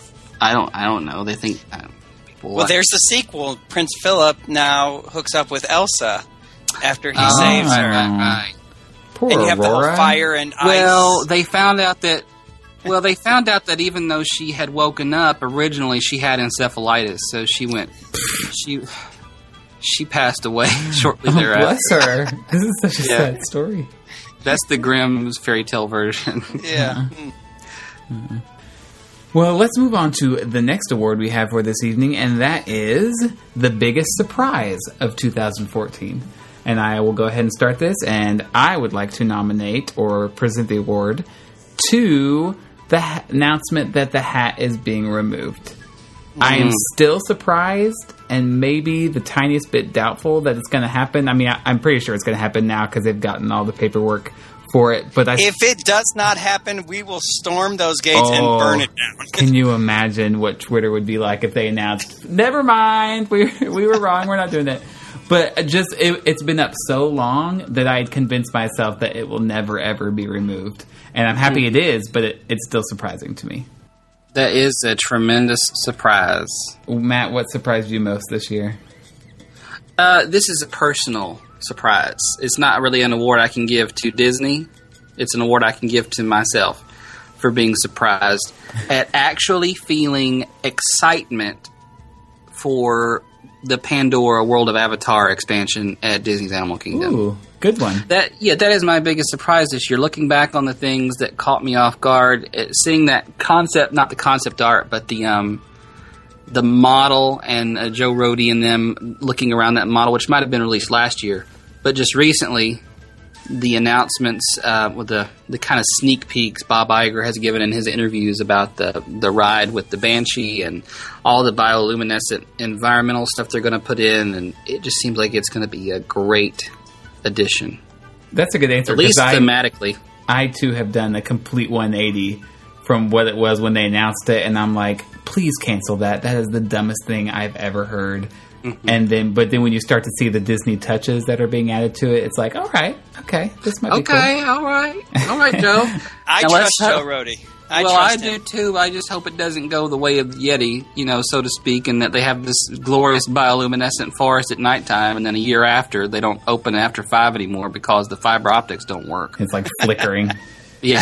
Speaker 4: I don't, I don't know. They think uh, people.
Speaker 3: Well,
Speaker 4: like-
Speaker 3: there's the sequel. Prince Philip now hooks up with Elsa after he
Speaker 4: Oh,
Speaker 3: saves
Speaker 4: right,
Speaker 3: her,
Speaker 4: right, right.
Speaker 1: Poor
Speaker 3: and you have the
Speaker 1: Aurora.
Speaker 3: whole fire and ice.
Speaker 4: Well, they found out that. Well, they found out that even though she had woken up originally, she had encephalitis. So she went. She she passed away shortly
Speaker 1: Oh,
Speaker 4: thereafter.
Speaker 1: bless her. This is such a
Speaker 4: Yeah.
Speaker 1: sad story.
Speaker 4: That's the Grimm's fairy tale version.
Speaker 3: yeah.
Speaker 1: Uh-huh. Well, let's move on to the next award we have for this evening, and that is the biggest surprise of two thousand fourteen. And I will go ahead and start this, and I would like to nominate or present the award to the ha- announcement that the hat is being removed. I am still surprised and maybe the tiniest bit doubtful that it's going to happen. I mean, I, I'm pretty sure it's going to happen now because they've gotten all the paperwork for it. But I
Speaker 3: If it does not happen, we will storm those gates
Speaker 1: Oh.
Speaker 3: and burn it down.
Speaker 1: Can you imagine what Twitter would be like if they announced, never mind, we, we were wrong, we're not doing that. But just, it, it's been up so long that I had convinced myself that it will never, ever be removed. And I'm happy it is, but it, it's still surprising to me.
Speaker 4: That is a tremendous surprise.
Speaker 1: Matt, what surprised you most this year?
Speaker 4: Uh, this is a personal surprise. It's not really an award I can give to Disney. It's an award I can give to myself for being surprised at actually feeling excitement for the Pandora World of Avatar expansion at Disney's Animal Kingdom.
Speaker 1: Ooh, good one.
Speaker 4: That yeah, that is my biggest surprise this year. Looking back on the things that caught me off guard, it, seeing that concept, not the concept art, but the um, the model and uh, Joe Rohde and them looking around that model, which might have been released last year, but just recently, the announcements uh, with the the kind of sneak peeks Bob Iger has given in his interviews about the the ride with the Banshee and all the bioluminescent environmental stuff they're going to put in, and it just seems like it's going to be a great addition.
Speaker 1: That's a good answer.
Speaker 4: At least
Speaker 1: 'cause I,
Speaker 4: thematically.
Speaker 1: I, too, have done a complete one eighty from what it was when they announced it, and I'm like, please cancel that. That is the dumbest thing I've ever heard. Mm-hmm. And then, but then when you start to see the Disney touches that are being added to it, it's like, all right, okay, this might be cool.
Speaker 4: Okay, all right, all right, Joe.
Speaker 3: I
Speaker 4: Now
Speaker 3: trust
Speaker 4: let's
Speaker 3: Joe
Speaker 4: hope-
Speaker 3: Rohde. I
Speaker 4: well, I
Speaker 3: trust
Speaker 4: do
Speaker 3: him.
Speaker 4: too. I just hope it doesn't go the way of Yeti, you know, so to speak, and that they have this glorious bioluminescent forest at nighttime, and then a year after they don't open after five anymore because the fiber optics don't work.
Speaker 1: It's like flickering.
Speaker 4: Yeah.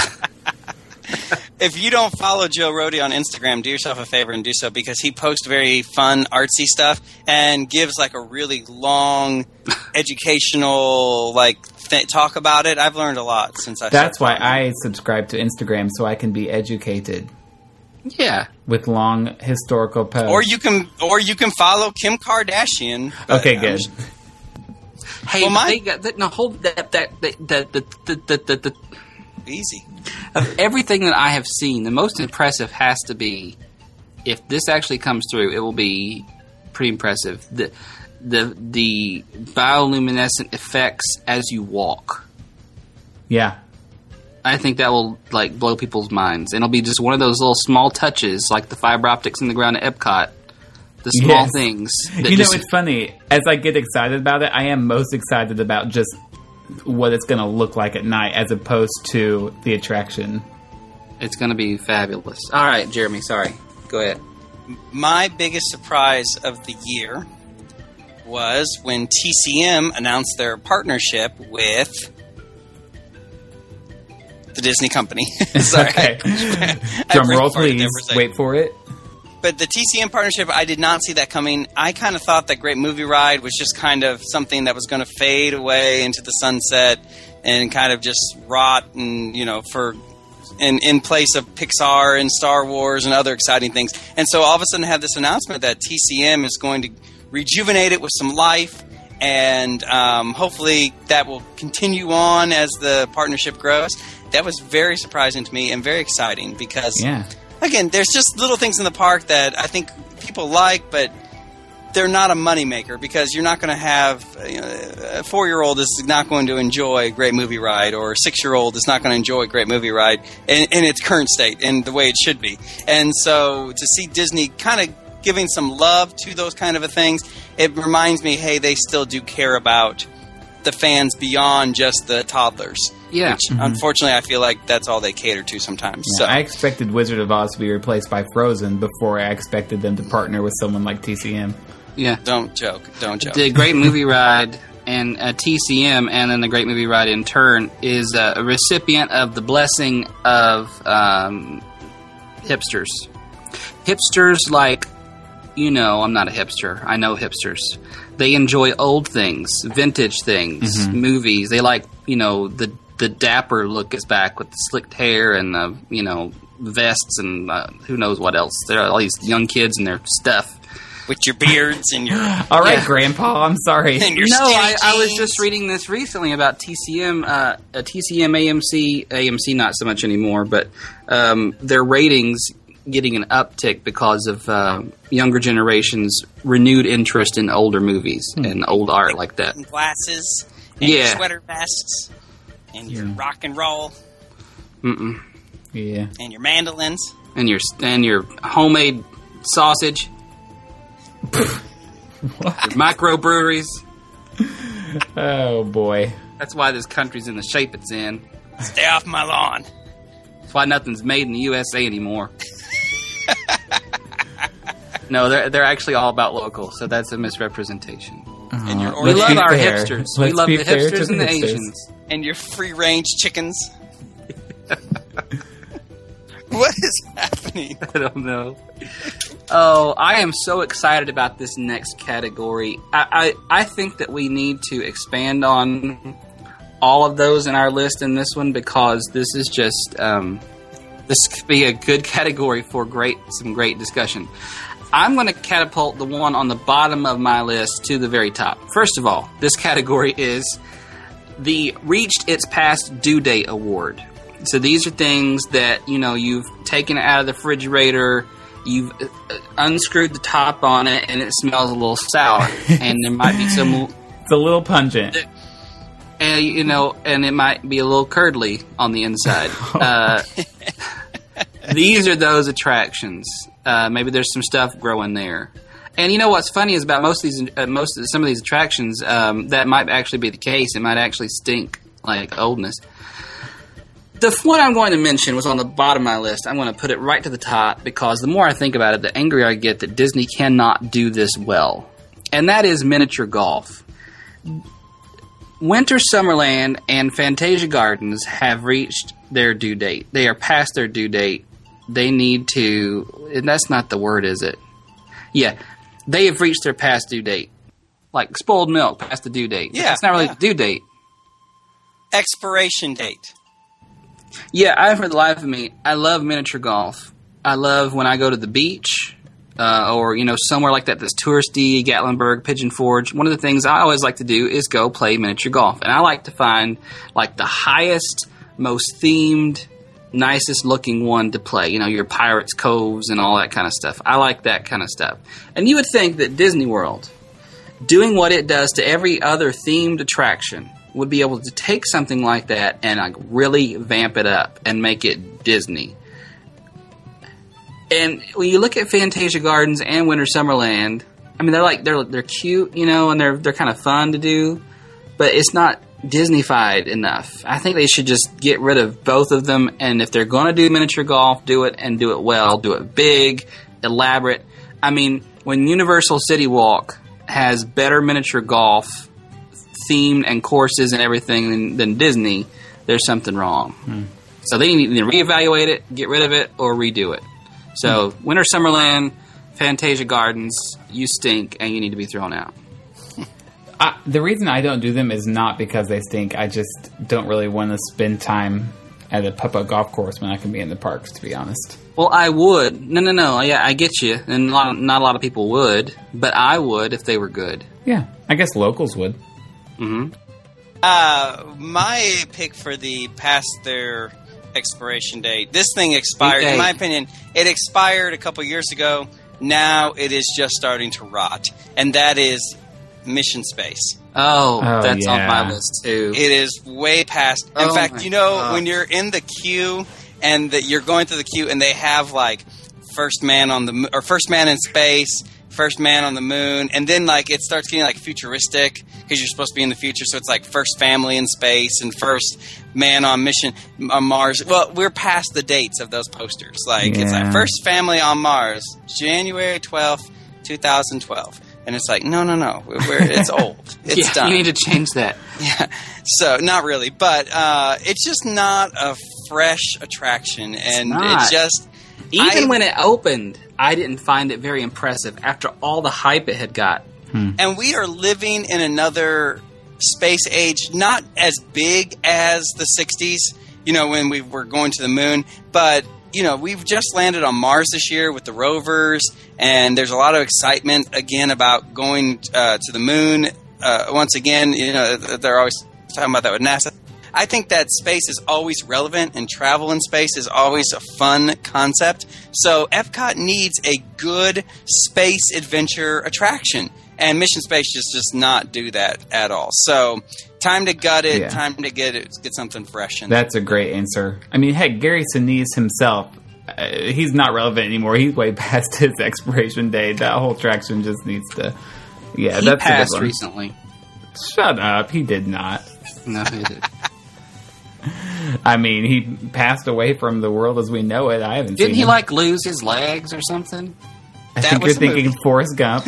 Speaker 3: If you don't follow Joe Rohde on Instagram, do yourself a favor and do so, because he posts very fun, artsy stuff and gives like a really long, educational like th- talk about it. I've learned a lot since I.
Speaker 1: That's why
Speaker 3: started following
Speaker 1: I subscribe to Instagram, so I can be educated
Speaker 4: Yeah.
Speaker 1: with long historical posts.
Speaker 3: him. Or you can, or you can follow Kim Kardashian. but
Speaker 1: Okay,
Speaker 3: I'm
Speaker 1: good.
Speaker 3: just-
Speaker 4: Hey,
Speaker 3: Well, my-
Speaker 4: they got that. No, hold that. That. That. That. That. that, that, that, that
Speaker 3: Easy.
Speaker 4: of everything that I have seen, the most impressive has to be, if this actually comes through, it will be pretty impressive. The the the bioluminescent effects as you walk.
Speaker 1: Yeah.
Speaker 4: I think that will like blow people's minds, and it'll be just one of those little small touches, like the fiber optics in the ground at Epcot. The small
Speaker 1: Yes.
Speaker 4: things. That
Speaker 1: You know,
Speaker 4: just,
Speaker 1: it's funny. As I get excited about it, I am most excited about just what it's going to look like at night, as opposed to the attraction.
Speaker 4: it's going to be fabulous. All right, Jeremy. Sorry. Go ahead.
Speaker 3: My biggest surprise of the year was when T C M announced their partnership with the Disney company. Sorry.
Speaker 1: Okay.
Speaker 3: I
Speaker 1: Drum
Speaker 3: brain
Speaker 1: roll,
Speaker 3: farted
Speaker 1: please.
Speaker 3: there for a second.
Speaker 1: Wait for it.
Speaker 3: But the T C M partnership, I did not see that coming. I kind of thought that Great Movie Ride was just kind of something that was going to fade away into the sunset and kind of just rot, and you know, for in in place of Pixar and Star Wars and other exciting things. And so all of a sudden, I have this announcement that T C M is going to rejuvenate it with some life, and um, hopefully that will continue on as the partnership grows. That was very surprising to me and very exciting because.
Speaker 1: Yeah.
Speaker 3: Again, there's just little things in the park that I think people like, but they're not a moneymaker because you're not going to have you know, a four-year-old is not going to enjoy a Great Movie Ride, or a six-year-old is not going to enjoy a Great Movie Ride in, in its current state and the way it should be. And so to see Disney kind of giving some love to those kind of a things, it reminds me, hey, they still do care about the fans beyond just the toddlers.
Speaker 4: Yeah.
Speaker 3: Which, unfortunately, I feel like that's all they cater to sometimes.
Speaker 1: Yeah,
Speaker 3: so
Speaker 1: I expected Wizard of Oz to be replaced by Frozen before I expected them to partner with someone like T C M.
Speaker 4: Yeah.
Speaker 3: don't joke. Don't joke.
Speaker 4: The Great Movie Ride and uh, T C M, and then the Great Movie Ride in turn, is uh, a recipient of the blessing of um, hipsters. Hipsters like, you know, I'm not a hipster. I know hipsters. They enjoy old things, vintage things,
Speaker 1: Mm-hmm.
Speaker 4: movies. They like, you know, the the dapper look is back with the slicked hair and the, you know, vests and uh, who knows what else. There are all these young kids and their stuff.
Speaker 3: With your beards and your
Speaker 1: All right,
Speaker 4: Yeah.
Speaker 1: Grandpa, I'm sorry.
Speaker 3: and your
Speaker 4: No,
Speaker 3: skinny
Speaker 4: I, I was
Speaker 3: jeans.
Speaker 4: just reading this recently about T C M, uh, uh, T C M, A M C, A M C not so much anymore, but um, their ratings getting an uptick because of uh, younger generations' renewed interest in older movies and old art like that.
Speaker 3: and glasses and your
Speaker 4: Yeah.
Speaker 3: sweater vests and your
Speaker 1: Yeah.
Speaker 3: rock and roll
Speaker 4: Mm-mm.
Speaker 1: Yeah.
Speaker 3: and your mandolins.
Speaker 4: And your and your homemade sausage, your microbreweries.
Speaker 1: Oh, boy.
Speaker 4: That's why this country's in the shape it's in.
Speaker 3: Stay off my lawn.
Speaker 4: That's why nothing's made in the U S A anymore. No, they're they're actually all about local, so that's a misrepresentation.
Speaker 3: And your
Speaker 1: Uh,
Speaker 4: We
Speaker 1: let's
Speaker 4: love
Speaker 1: be
Speaker 4: our
Speaker 1: fair.
Speaker 4: hipsters. We
Speaker 1: Let's
Speaker 4: love
Speaker 1: be
Speaker 4: the
Speaker 1: fair to
Speaker 4: hipsters and the
Speaker 1: hipsters.
Speaker 4: Asians.
Speaker 3: And your free range chickens. What is happening?
Speaker 4: I don't know. Oh, I am so excited about this next category. I, I, I think that we need to expand on all of those in our list in this one because this is just um, this could be a good category for great some great discussion. I'm going to catapult the one on the bottom of my list to the very top. First of all, this category is the Reached Its Past Due Date Award. So these are things that, you know, you've taken it out of the refrigerator, you've uh, unscrewed the top on it, and it smells a little sour. And there might be some,
Speaker 1: It's a little pungent.
Speaker 4: uh, you know, and it might be a little curdly on the inside. Uh, these are those attractions. Uh, maybe there's some stuff growing there. And you know what's funny is about most of these, uh, most of some of these attractions, um, that might actually be the case. It might actually stink like oldness. The one I'm going to mention was on the bottom of my list. I'm going to put it right to the top because the more I think about it, the angrier I get that Disney cannot do this well. And that is miniature golf. Winter Summerland and Fantasia Gardens have reached their due date. They are past their due date. They need to... And that's not the word, is it? Yeah. They have reached their past due date. Like spoiled milk past the due date.
Speaker 3: Yeah,
Speaker 4: It's not really
Speaker 3: yeah.
Speaker 4: the due date.
Speaker 3: Expiration date.
Speaker 4: Yeah, I, for the life of me, I love miniature golf. I love when I go to the beach uh, or, you know, somewhere like that that's touristy, Gatlinburg, Pigeon Forge. One of the things I always like to do is go play miniature golf. And I like to find, like, the highest, most themed, nicest looking one to play. You know, your Pirates Coves and all that kind of stuff. I like that kind of stuff. And you would think that Disney World, doing what it does to every other themed attraction, would be able to take something like that and like really vamp it up and make it Disney. And when you look at Fantasia Gardens and Winter Summerland, I mean, they're like they're they're cute, you know, and they're they're kind of fun to do, but it's not Disney-fied enough. I think they should just get rid of both of them, and if they're going to do miniature golf, do it and do it well, do it big, elaborate. I mean, when Universal City Walk has better miniature golf theme and courses and everything than, than Disney, there's something wrong. Hmm. So they need to reevaluate it, get rid of it, or redo it. So hmm. Winter Summerland, Fantasia Gardens, you stink and you need to be thrown out.
Speaker 1: I, the reason I don't do them is not because they stink. I just don't really want to spend time at a putt-putt golf course when I can be in the parks, to be honest.
Speaker 4: Well, I would. No, no, no. Yeah, I get you. And a lot, not a lot of people would, but I would if they were good.
Speaker 1: Yeah, I guess locals would.
Speaker 4: Mm-hmm.
Speaker 3: Uh, my pick for the past their expiration date, this thing expired, okay. In my opinion, it expired a couple years ago. Now it is just starting to rot. And that is Mission Space.
Speaker 4: Oh,
Speaker 1: oh
Speaker 4: that's
Speaker 1: yeah.
Speaker 4: on my list too.
Speaker 3: It is way past. In
Speaker 4: oh
Speaker 3: fact, you know,
Speaker 4: God.
Speaker 3: when you're in the queue and the, you're going through the queue and they have like first man on the mo- or first man in space, first man on the moon, and then like it starts getting like futuristic because you're supposed to be in the future, so it's like first family in space and first man on mission on Mars. Well, we're past the dates of those posters. Like
Speaker 1: yeah.
Speaker 3: it's like first family on Mars, January twelfth, twenty twelve. And it's like, no, no, no. We're, it's old. It's
Speaker 4: yeah,
Speaker 3: done.
Speaker 4: You need to change that.
Speaker 3: Yeah. So, not really. But uh, it's just not a fresh attraction. And
Speaker 4: it's
Speaker 3: it just...
Speaker 4: Even
Speaker 3: I,
Speaker 4: when it opened, I didn't find it very impressive after all the hype it had got.
Speaker 1: Hmm.
Speaker 3: And we are living in another space age, not as big as the sixties, you know, when we were going to the moon, but... You know, we've just landed on Mars this year with the rovers, and there's a lot of excitement, again, about going uh, to the moon. Uh, once again, you know, they're always talking about that with NASA. I think that space is always relevant, and travel in space is always a fun concept. So Epcot needs a good space adventure attraction, and Mission Space just does not do that at all. So... Time to gut it. Yeah. Time to get it. Get something fresh in.
Speaker 1: That's a great answer. I mean, heck, Gary Sinise himself, uh, he's not relevant anymore. He's way past his expiration date. That whole attraction just needs to. Yeah,
Speaker 4: he
Speaker 1: that's
Speaker 4: passed
Speaker 1: a good one.
Speaker 4: recently.
Speaker 1: Shut up. He did not.
Speaker 4: No, he did.
Speaker 1: I mean, he passed away from the world as we know it. I haven't.
Speaker 4: Didn't
Speaker 1: seen
Speaker 4: he
Speaker 1: him.
Speaker 4: like lose his legs or something?
Speaker 1: I
Speaker 3: that
Speaker 1: think
Speaker 3: was
Speaker 1: you're thinking
Speaker 3: movie.
Speaker 1: Forrest Gump.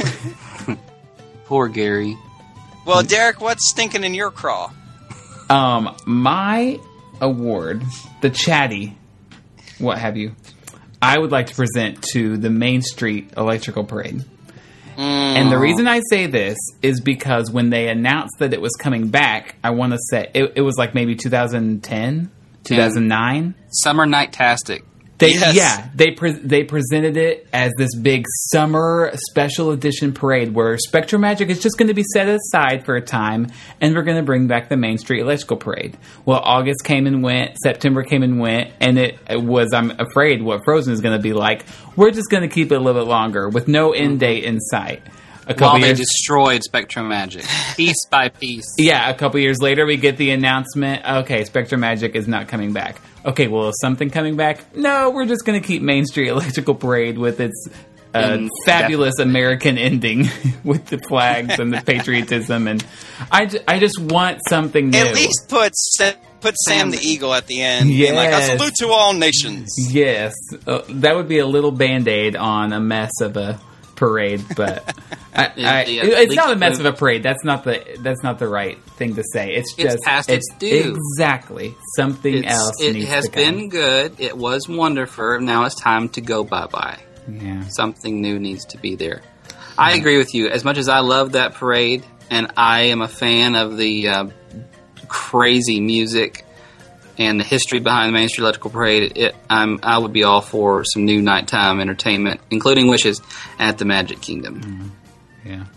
Speaker 4: Poor Gary.
Speaker 3: Well, Derek, what's stinking in your craw?
Speaker 1: Um, my award, the Chatty, what have you, I would like to present to the Main Street Electrical Parade. Mm. And the reason I say this is because when they announced that it was coming back, I want to say, it, it was like maybe two thousand ten, two thousand nine?
Speaker 4: Summer Night-tastic.
Speaker 1: They,
Speaker 3: yes.
Speaker 1: Yeah, they pre- they presented it as this big summer special edition parade where SpectroMagic is just going to be set aside for a time, and we're going to bring back the Main Street Electrical Parade. Well, August came and went, September came and went, and it, it was, I'm afraid, what Frozen is going to be like. We're just going to keep it a little bit longer with no end date in sight. A couple
Speaker 4: While they
Speaker 1: years,
Speaker 4: destroyed SpectroMagic, piece by piece.
Speaker 1: Yeah, a couple years later, we get the announcement, okay, SpectroMagic is not coming back. Okay, well, is something coming back? No, we're just going to keep Main Street Electrical Parade with its uh, fabulous American ending with the flags and the patriotism. And I, ju- I just want something new.
Speaker 3: At least put Sa- put Sam the Eagle at the end.
Speaker 1: Yes.
Speaker 3: Being like, a salute to all nations.
Speaker 1: Yes. Uh, that would be a little Band-Aid on a mess of a parade, but I,
Speaker 4: Yeah,
Speaker 1: I,
Speaker 4: yeah,
Speaker 1: it's not a
Speaker 4: least-
Speaker 1: mess of a parade. That's not the that's not the right thing to say. It's
Speaker 4: It's
Speaker 1: just
Speaker 4: past its due.
Speaker 1: Exactly. Something
Speaker 4: It's-
Speaker 1: else
Speaker 4: it
Speaker 1: needs
Speaker 4: has
Speaker 1: to come.
Speaker 4: been good. It was wonderful. Now it's time to go bye-bye.
Speaker 1: Yeah.
Speaker 4: Something new needs to be there. I agree with you. As much as I love that parade, and I am a fan of the uh, crazy music and the history behind the Main Street Electrical Parade, it, I'm, I would be all for some new nighttime entertainment, including Wishes at the Magic Kingdom.
Speaker 1: Mm-hmm. Yeah.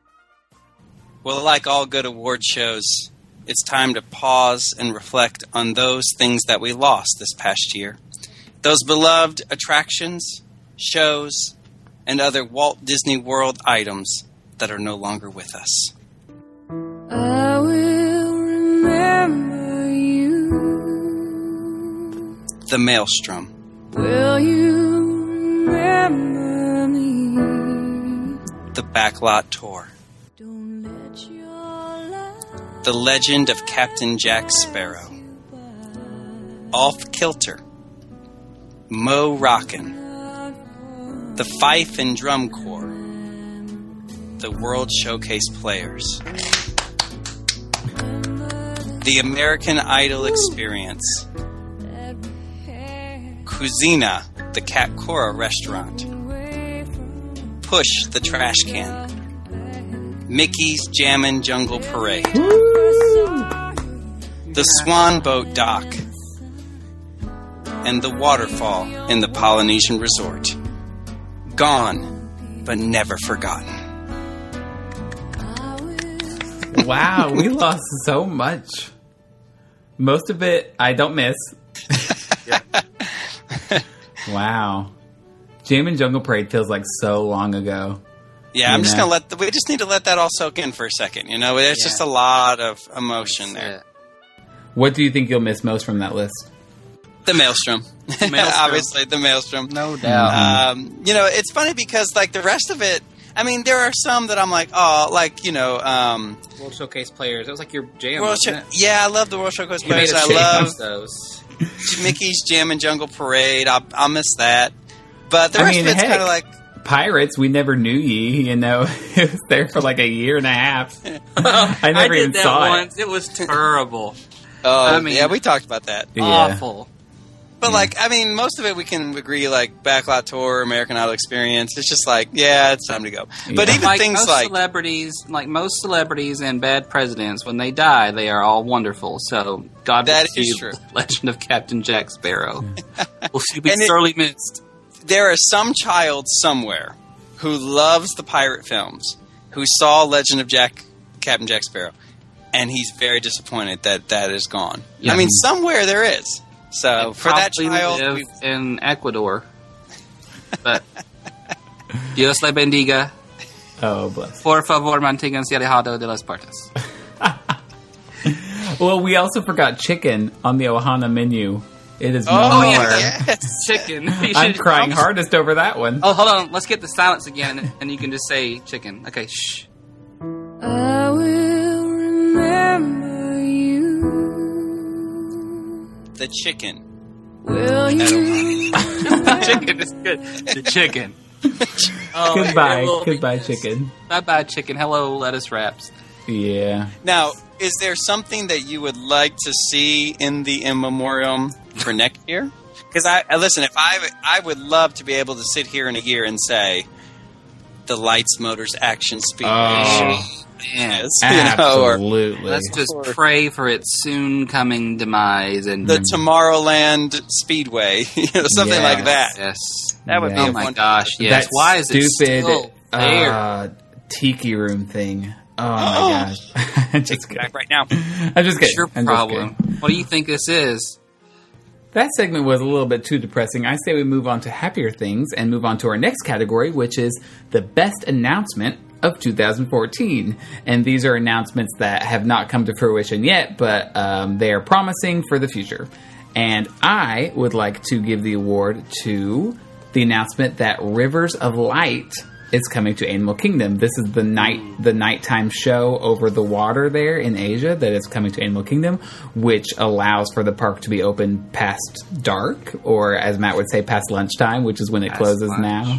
Speaker 3: Well, like all good award shows, it's time to pause and reflect on those things that we lost this past year. Those beloved attractions, shows, and other Walt Disney World items that are no longer with us.
Speaker 5: I will remember
Speaker 3: The Maelstrom.
Speaker 6: Will you remember me?
Speaker 3: The Backlot Tour.
Speaker 6: Don't let your love
Speaker 3: The Legend of Captain Jack Sparrow. Off Kilter. Mo Rockin'. The Fife and Drum Corps. The World Showcase Players. The American Idol Experience. Cucina, the Cat Cora restaurant. Push, the trash can. Mickey's Jammin' Jungle Parade. The Swan Boat Dock. And the waterfall in the Polynesian Resort. Gone, but never forgotten.
Speaker 1: Wow, we lost so much. Most of it I don't miss. Wow. Jammin' Jungle Parade feels like so long ago.
Speaker 3: Yeah,
Speaker 1: You
Speaker 3: I'm just
Speaker 1: know?
Speaker 3: gonna let the, we just need to let that all soak in for a second. You know, there's
Speaker 4: Yeah.
Speaker 3: just a lot of emotion
Speaker 4: That's
Speaker 3: there.
Speaker 4: it.
Speaker 1: What do you think you'll miss most from that list?
Speaker 3: The Maelstrom,
Speaker 4: Maelstrom.
Speaker 3: obviously the Maelstrom.
Speaker 4: No doubt.
Speaker 3: Um, you know, it's funny because like the rest of it, I mean, there are some that I'm like, oh, like you know, um,
Speaker 4: World Showcase Players. That was like your jam,
Speaker 3: World
Speaker 4: wasn't
Speaker 3: Show-
Speaker 4: it?
Speaker 3: yeah, I love the World Showcase
Speaker 4: You made
Speaker 3: players.
Speaker 4: us
Speaker 3: I
Speaker 4: shake
Speaker 3: love
Speaker 4: up those.
Speaker 3: Mickey's Jammin' Jungle Parade. I'll, I'll miss that, but the
Speaker 1: I
Speaker 3: rest
Speaker 1: mean,
Speaker 3: of it's
Speaker 1: heck.
Speaker 3: kind of like.
Speaker 1: Pirates, we never knew ye, you know. It was there for like a year and a half. I never
Speaker 4: did
Speaker 1: even
Speaker 4: that
Speaker 1: saw
Speaker 4: once. It. was terrible.
Speaker 3: Oh,
Speaker 4: I mean-
Speaker 3: yeah, we talked about that.
Speaker 1: it. Yeah.
Speaker 4: Awful.
Speaker 3: But like, I mean, most of it we can agree. Like Backlot Tour, American Idol Experience. It's just like, yeah, it's time to go. But
Speaker 1: Yeah.
Speaker 3: even
Speaker 4: Like
Speaker 3: things
Speaker 4: most
Speaker 3: like
Speaker 4: celebrities, like most celebrities and bad presidents, when they die, they are all wonderful. So God
Speaker 3: That
Speaker 4: bless
Speaker 3: is
Speaker 4: you,
Speaker 3: true.
Speaker 4: Legend of Captain Jack Sparrow. Will she be
Speaker 3: And it-
Speaker 4: sorely missed?
Speaker 3: there is some child somewhere who loves the pirate films, who saw Legend of Jack, Captain Jack Sparrow, and he's very disappointed that that is gone.
Speaker 4: Yeah.
Speaker 3: I mean, somewhere there is. So
Speaker 4: They
Speaker 3: for that
Speaker 4: probably
Speaker 3: child,
Speaker 4: live
Speaker 3: we,
Speaker 4: in Ecuador. But Dios le bendiga.
Speaker 1: Oh, bless.
Speaker 4: Por favor, manténganse alejado de las puertas.
Speaker 1: Well, we also forgot chicken on the Ohana menu. It is no
Speaker 3: oh
Speaker 1: more.
Speaker 3: yeah, yes.
Speaker 4: Chicken. You
Speaker 1: I'm
Speaker 4: should-
Speaker 1: crying hardest over that one.
Speaker 4: Oh, hold on. Let's get the silence again, and, and you can just say chicken. Okay, shh.
Speaker 6: I will remember you.
Speaker 3: The chicken.
Speaker 6: Will you?
Speaker 4: Chicken is good. The chicken. Oh,
Speaker 1: Goodbye.
Speaker 4: hello.
Speaker 1: Goodbye, chicken.
Speaker 4: Bye-bye, chicken. Hello, lettuce wraps.
Speaker 1: Yeah.
Speaker 3: Now, is there something that you would like to see in the in memoriam for next year? Because I, I listen, if I I would love to be able to sit here in a year and say, the Lights Motors Action Speedway.
Speaker 1: Oh,
Speaker 4: Man,
Speaker 3: you know, or
Speaker 1: absolutely.
Speaker 4: let's just pray for its soon coming demise and
Speaker 3: the Tomorrowland Speedway, you know, something
Speaker 1: Yeah.
Speaker 3: like that.
Speaker 4: Yes.
Speaker 3: That would
Speaker 1: Yeah.
Speaker 3: be
Speaker 4: Oh
Speaker 3: a
Speaker 4: my
Speaker 3: fun.
Speaker 4: gosh! Yes.
Speaker 1: That
Speaker 4: Why is it
Speaker 1: stupid
Speaker 4: still there?
Speaker 1: uh, tiki room thing? Oh my
Speaker 3: Oh.
Speaker 1: gosh! I'm just kidding.
Speaker 3: Back right now.
Speaker 1: I'm just kidding.
Speaker 4: It's your
Speaker 1: I'm just
Speaker 4: problem.
Speaker 1: kidding.
Speaker 4: What do you think this is?
Speaker 1: That segment was a little bit too depressing. I say we move on to happier things and move on to our next category, which is the best announcement of two thousand fourteen. And these are announcements that have not come to fruition yet, but um, they are promising for the future. And I would like to give the award to the announcement that Rivers of Light is coming to Animal Kingdom. This is the night, the nighttime show over the water there in Asia that is coming to Animal Kingdom, which allows for the park to be open past dark, or as Matt would say, past lunchtime, which is when it
Speaker 4: Past
Speaker 1: closes
Speaker 4: lunch.
Speaker 1: now.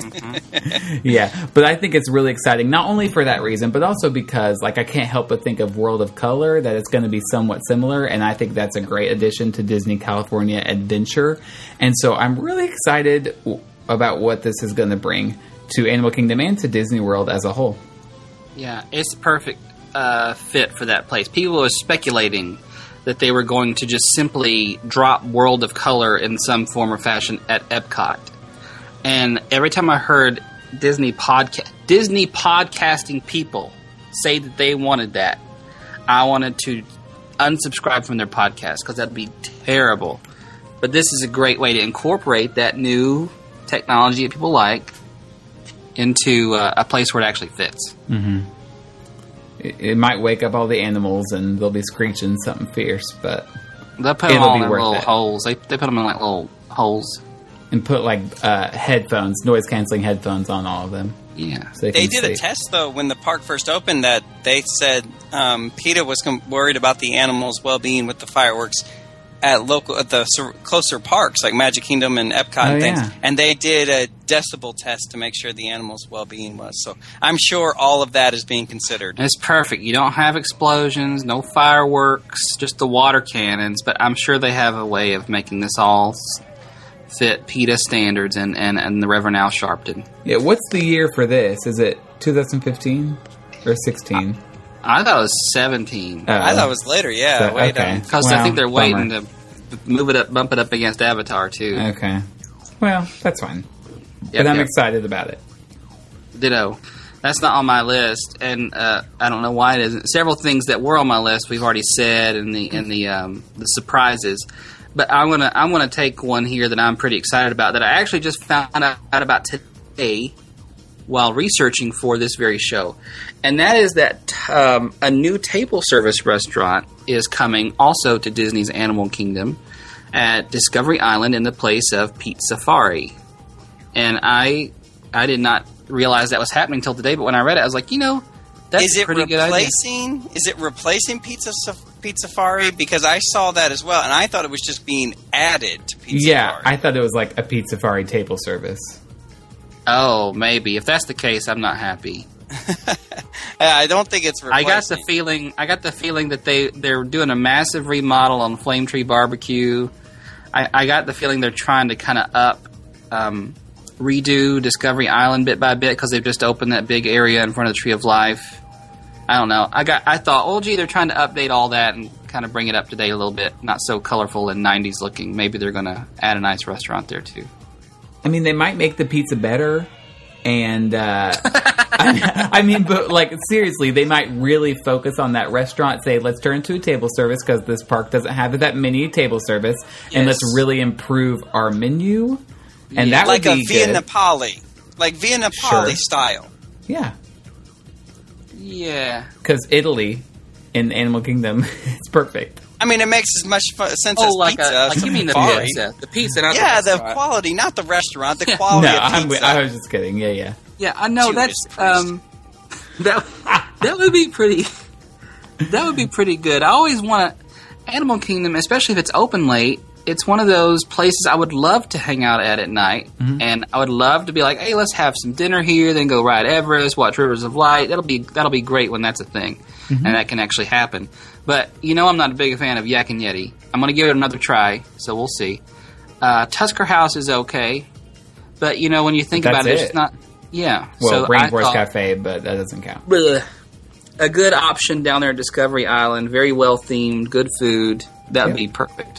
Speaker 1: Yeah, but I think it's really exciting, not only for that reason, but also because, like, I can't help but think of World of Color, that it's going to be somewhat similar, and I think that's a great addition to Disney California Adventure. And so I'm really excited w- about what this is going to bring to Animal Kingdom and to Disney World as a whole.
Speaker 4: Yeah, it's a perfect uh, fit for that place. People were speculating that they were going to just simply drop World of Color in some form or fashion at Epcot. And every time I heard Disney podcast, Disney podcasting people say that they wanted that, I wanted to unsubscribe from their podcast because that'd be terrible. But this is a great way to incorporate that new technology that people like into uh, a place where it actually fits.
Speaker 1: It, it might wake up all the animals and they'll be screeching something fierce, but
Speaker 4: They'll put them
Speaker 1: it'll
Speaker 4: all
Speaker 1: be
Speaker 4: in
Speaker 1: worth
Speaker 4: little
Speaker 1: it.
Speaker 4: holes. They they put them in like little holes.
Speaker 1: And put like uh, headphones, noise canceling headphones on all of them.
Speaker 4: Yeah.
Speaker 1: So they
Speaker 3: They
Speaker 1: can
Speaker 3: did
Speaker 1: sleep.
Speaker 3: a test, though, when the park first opened that they said um, PETA was com- worried about the animals' well-being with the fireworks at local at the sur- closer parks like Magic Kingdom and Epcot
Speaker 1: Oh,
Speaker 3: and things.
Speaker 1: yeah.
Speaker 3: And they did a decibel test to make sure the animals' well-being was. So I'm sure all of that is being considered.
Speaker 4: It's perfect. You don't have explosions, no fireworks, just the water cannons. But I'm sure they have a way of making this all s- fit PETA standards and, and, and the Reverend Al Sharpton.
Speaker 1: Yeah, what's the year for this? Is it twenty fifteen or sixteen?
Speaker 4: I thought it was seventeen.
Speaker 1: Uh,
Speaker 3: I thought it was later, yeah.
Speaker 1: so-
Speaker 3: way
Speaker 1: okay.
Speaker 3: down.
Speaker 4: Because I
Speaker 1: Well,
Speaker 4: think they're waiting
Speaker 1: bummer.
Speaker 4: to move it up, bump it up against Avatar, too.
Speaker 1: Okay. Well, that's fine.
Speaker 4: Yep,
Speaker 1: but I'm
Speaker 4: yep.
Speaker 1: excited about it.
Speaker 4: Ditto. That's not on my list, and uh, I don't know why it isn't. Several things that were on my list we've already said, and the and the um, the surprises. But I'm gonna I'm gonna take one here that I'm pretty excited about that I actually just found out about today while researching for this very show, and that is that um, a new table service restaurant is coming also to Disney's Animal Kingdom at Discovery Island in the place of Pete Safari. And I I did not realize that was happening until today, but when I read it, I was like, you know, that's
Speaker 3: Is
Speaker 4: a
Speaker 3: it
Speaker 4: pretty good idea.
Speaker 3: replacing? Is it replacing Pizza Saf- Pizza Safari? Because I saw that as well, and I thought it was just being added to Pizza
Speaker 1: Yeah,
Speaker 3: Safari.
Speaker 1: I thought it was like a Pizza Safari table service.
Speaker 4: Oh, maybe. If that's the case, I'm not happy.
Speaker 3: I don't think it's
Speaker 4: I
Speaker 3: replacing.
Speaker 4: got the feeling. I got the feeling that they they're doing a massive remodel on Flame Tree Barbecue. I, I got the feeling they're trying to kind of up, um, redo Discovery Island bit by bit because they've just opened that big area in front of the Tree of Life. I don't know. I got. I thought, oh, gee, they're trying to update all that and kind of bring it up to date a little bit. Not so colorful and nineties looking. Maybe they're going to add a nice restaurant there too.
Speaker 1: I mean, they might make the pizza better, and uh, I, I mean, but like seriously, they might really focus on that restaurant. Say, let's turn to a table service because this park doesn't have that many table service, and
Speaker 4: Yes.
Speaker 1: let's really improve our menu. And
Speaker 4: Yeah.
Speaker 1: that
Speaker 3: like
Speaker 1: would
Speaker 3: a
Speaker 1: be
Speaker 3: Via
Speaker 1: good.
Speaker 3: Napoli, like Via Napoli
Speaker 1: Sure.
Speaker 3: style.
Speaker 1: Yeah,
Speaker 4: Yeah.
Speaker 1: because Italy in Animal Kingdom, it's perfect.
Speaker 3: I mean, it makes as much fu- sense
Speaker 4: Oh,
Speaker 3: as
Speaker 4: like
Speaker 3: pizza.
Speaker 4: a like you mean the
Speaker 3: Safari.
Speaker 4: pizza, the pizza, not
Speaker 3: Yeah,
Speaker 4: the
Speaker 3: the
Speaker 4: restaurant.
Speaker 3: quality, not the restaurant. The
Speaker 4: Yeah.
Speaker 3: quality
Speaker 1: no,
Speaker 3: of
Speaker 1: I'm,
Speaker 3: pizza.
Speaker 1: I was just kidding. Yeah, yeah.
Speaker 4: Yeah, I know
Speaker 3: Judas
Speaker 4: that's
Speaker 3: Priest.
Speaker 4: um that that would be pretty that would be pretty good. I always want to Animal Kingdom, especially if it's open late. It's one of those places I would love to hang out at at night, and I would love to be like, hey, let's have some dinner here, then go ride Everest, watch Rivers of Light. That'll be that'll be great when that's a thing, and that can actually happen. But you know, I'm not a big fan of Yak and Yeti. I'm going to give it another try, so we'll see. Uh, Tusker House is okay, but you know, when you think
Speaker 1: But
Speaker 4: about
Speaker 1: that's
Speaker 4: it, it's
Speaker 1: it.
Speaker 4: just not. Yeah,
Speaker 1: Well,
Speaker 4: so I
Speaker 1: Rainforest
Speaker 4: thought-
Speaker 1: Cafe, but that doesn't count.
Speaker 4: Bleh. A good option down there at Discovery Island. Very well themed, good food. That would
Speaker 1: Yep.
Speaker 4: be perfect.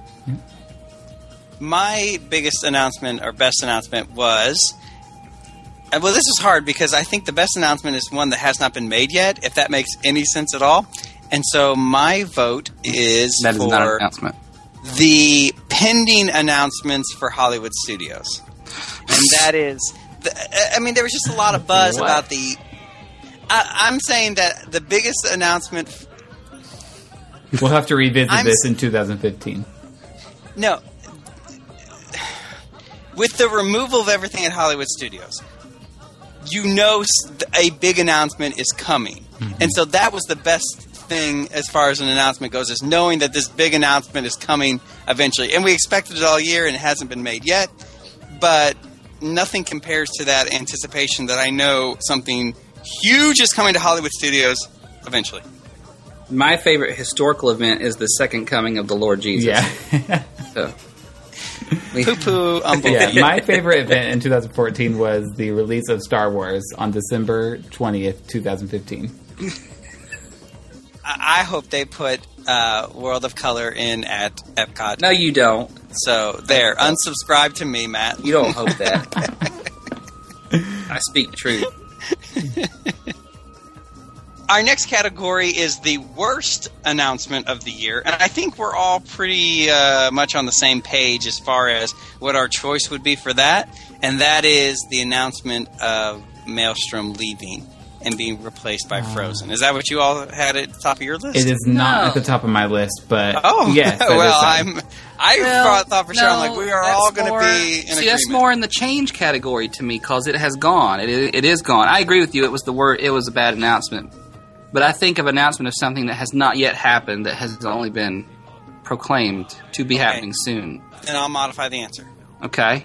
Speaker 3: My biggest announcement or best announcement was. uh, Well, this is hard because I think the best announcement is one that has not been made yet, if that makes any sense at all. And so my vote is
Speaker 4: That is
Speaker 3: for
Speaker 4: not an announcement.
Speaker 3: the pending announcements for Hollywood Studios. And that is. The, I mean, there was just a lot of buzz
Speaker 1: What?
Speaker 3: about the. I, I'm saying that the biggest announcement.
Speaker 1: We'll have to revisit
Speaker 3: I'm
Speaker 1: this
Speaker 3: s-
Speaker 1: in two thousand fifteen.
Speaker 3: No. With the removal of everything at Hollywood Studios, you know s- a big announcement is coming. And so that was the best thing as far as an announcement goes, is knowing that this big announcement is coming eventually. And we expected it all year, and it hasn't been made yet. But nothing compares to that anticipation that I know something huge is coming to Hollywood Studios eventually.
Speaker 4: My favorite historical event is the second coming of the Lord Jesus.
Speaker 1: Yeah.
Speaker 4: So, we-
Speaker 3: Poo-poo,
Speaker 1: Yeah, my favorite event in two thousand fourteen was the release of Star Wars on December twentieth, twenty fifteen.
Speaker 3: I I hope they put uh, World of Color in at Epcot.
Speaker 4: no, you don't.
Speaker 3: So there, unsubscribe to me, Matt.
Speaker 4: You don't hope that. I speak truth.
Speaker 3: Our next category is the worst announcement of the year, and I think we're all pretty uh, much on the same page as far as what our choice would be for that, and that is the announcement of Maelstrom leaving. and being replaced by Frozen. Is that what you all had at the top of your list?
Speaker 1: It is not
Speaker 4: No.
Speaker 1: at the top of my list, but
Speaker 3: Oh,
Speaker 1: yes. that
Speaker 3: well,
Speaker 1: is sad.
Speaker 3: I'm. I
Speaker 4: Well,
Speaker 3: thought, thought for sure. I'm
Speaker 4: no,
Speaker 3: like, we are
Speaker 4: that's
Speaker 3: all going to
Speaker 4: more-
Speaker 3: be in
Speaker 4: See,
Speaker 3: agreement.
Speaker 4: that's more in the change category to me because it has gone. It is, it is gone. I agree with you. It was the word. It was a bad announcement. But I think of announcement of something that has not yet happened that has only been proclaimed to be
Speaker 3: Okay.
Speaker 4: happening soon.
Speaker 3: And I'll modify the answer.
Speaker 4: Okay.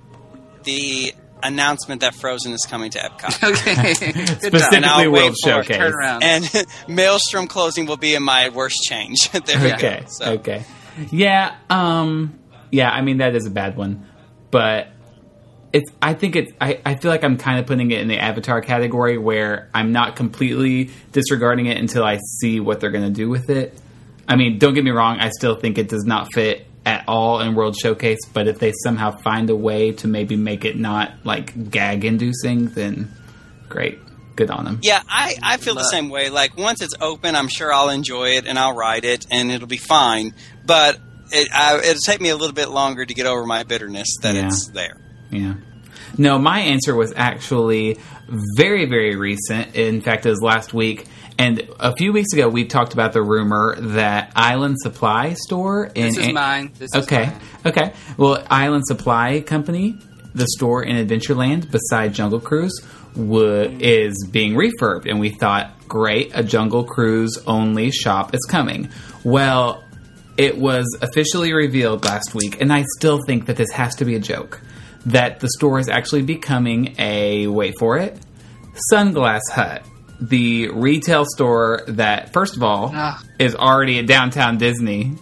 Speaker 3: The announcement that Frozen is coming to Epcot.
Speaker 4: Okay. Good job.
Speaker 1: Specifically
Speaker 3: And I'll
Speaker 1: World
Speaker 3: wait for it.
Speaker 1: Showcase.
Speaker 4: Turn around.
Speaker 3: And Maelstrom closing will be in my worst change. There we
Speaker 1: Okay.
Speaker 3: go. So,
Speaker 1: Okay. Yeah. Um. Yeah. I mean, that is a bad one, but it's. I think it's. I, I feel like I'm kind of putting it in the Avatar category where I'm not completely disregarding it until I see what they're going to do with it. I mean, don't get me wrong. I still think it does not fit at all in World Showcase, but if they somehow find a way to maybe make it not like gag inducing, then great. Good on them.
Speaker 3: Yeah, I, I feel the same way. Like, once it's open, I'm sure I'll enjoy it and I'll ride it and it'll be fine. But it, I, it'll take me a little bit longer to get over my bitterness that
Speaker 1: Yeah.
Speaker 3: it's there.
Speaker 1: Yeah. No, my answer was actually very, very recent. In fact, it was last week. And a few weeks ago, we talked about the rumor that Island Supply Store in
Speaker 4: This is mine. This is
Speaker 1: Okay.
Speaker 4: mine.
Speaker 1: Okay. Well, Island Supply Company, the store in Adventureland beside Jungle Cruise, w- is being refurbed. And we thought, great, a Jungle Cruise only shop is coming. Well, it was officially revealed last week, and I still think that this has to be a joke, that the store is actually becoming a, wait for it, Sunglass Hut. The retail store that, first of all,
Speaker 4: Ah.
Speaker 1: is already at Downtown Disney.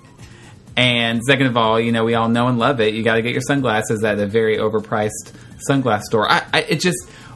Speaker 1: And second of all, you know, we all know and love it. You got to get your sunglasses at a very overpriced sunglass store. I, I it just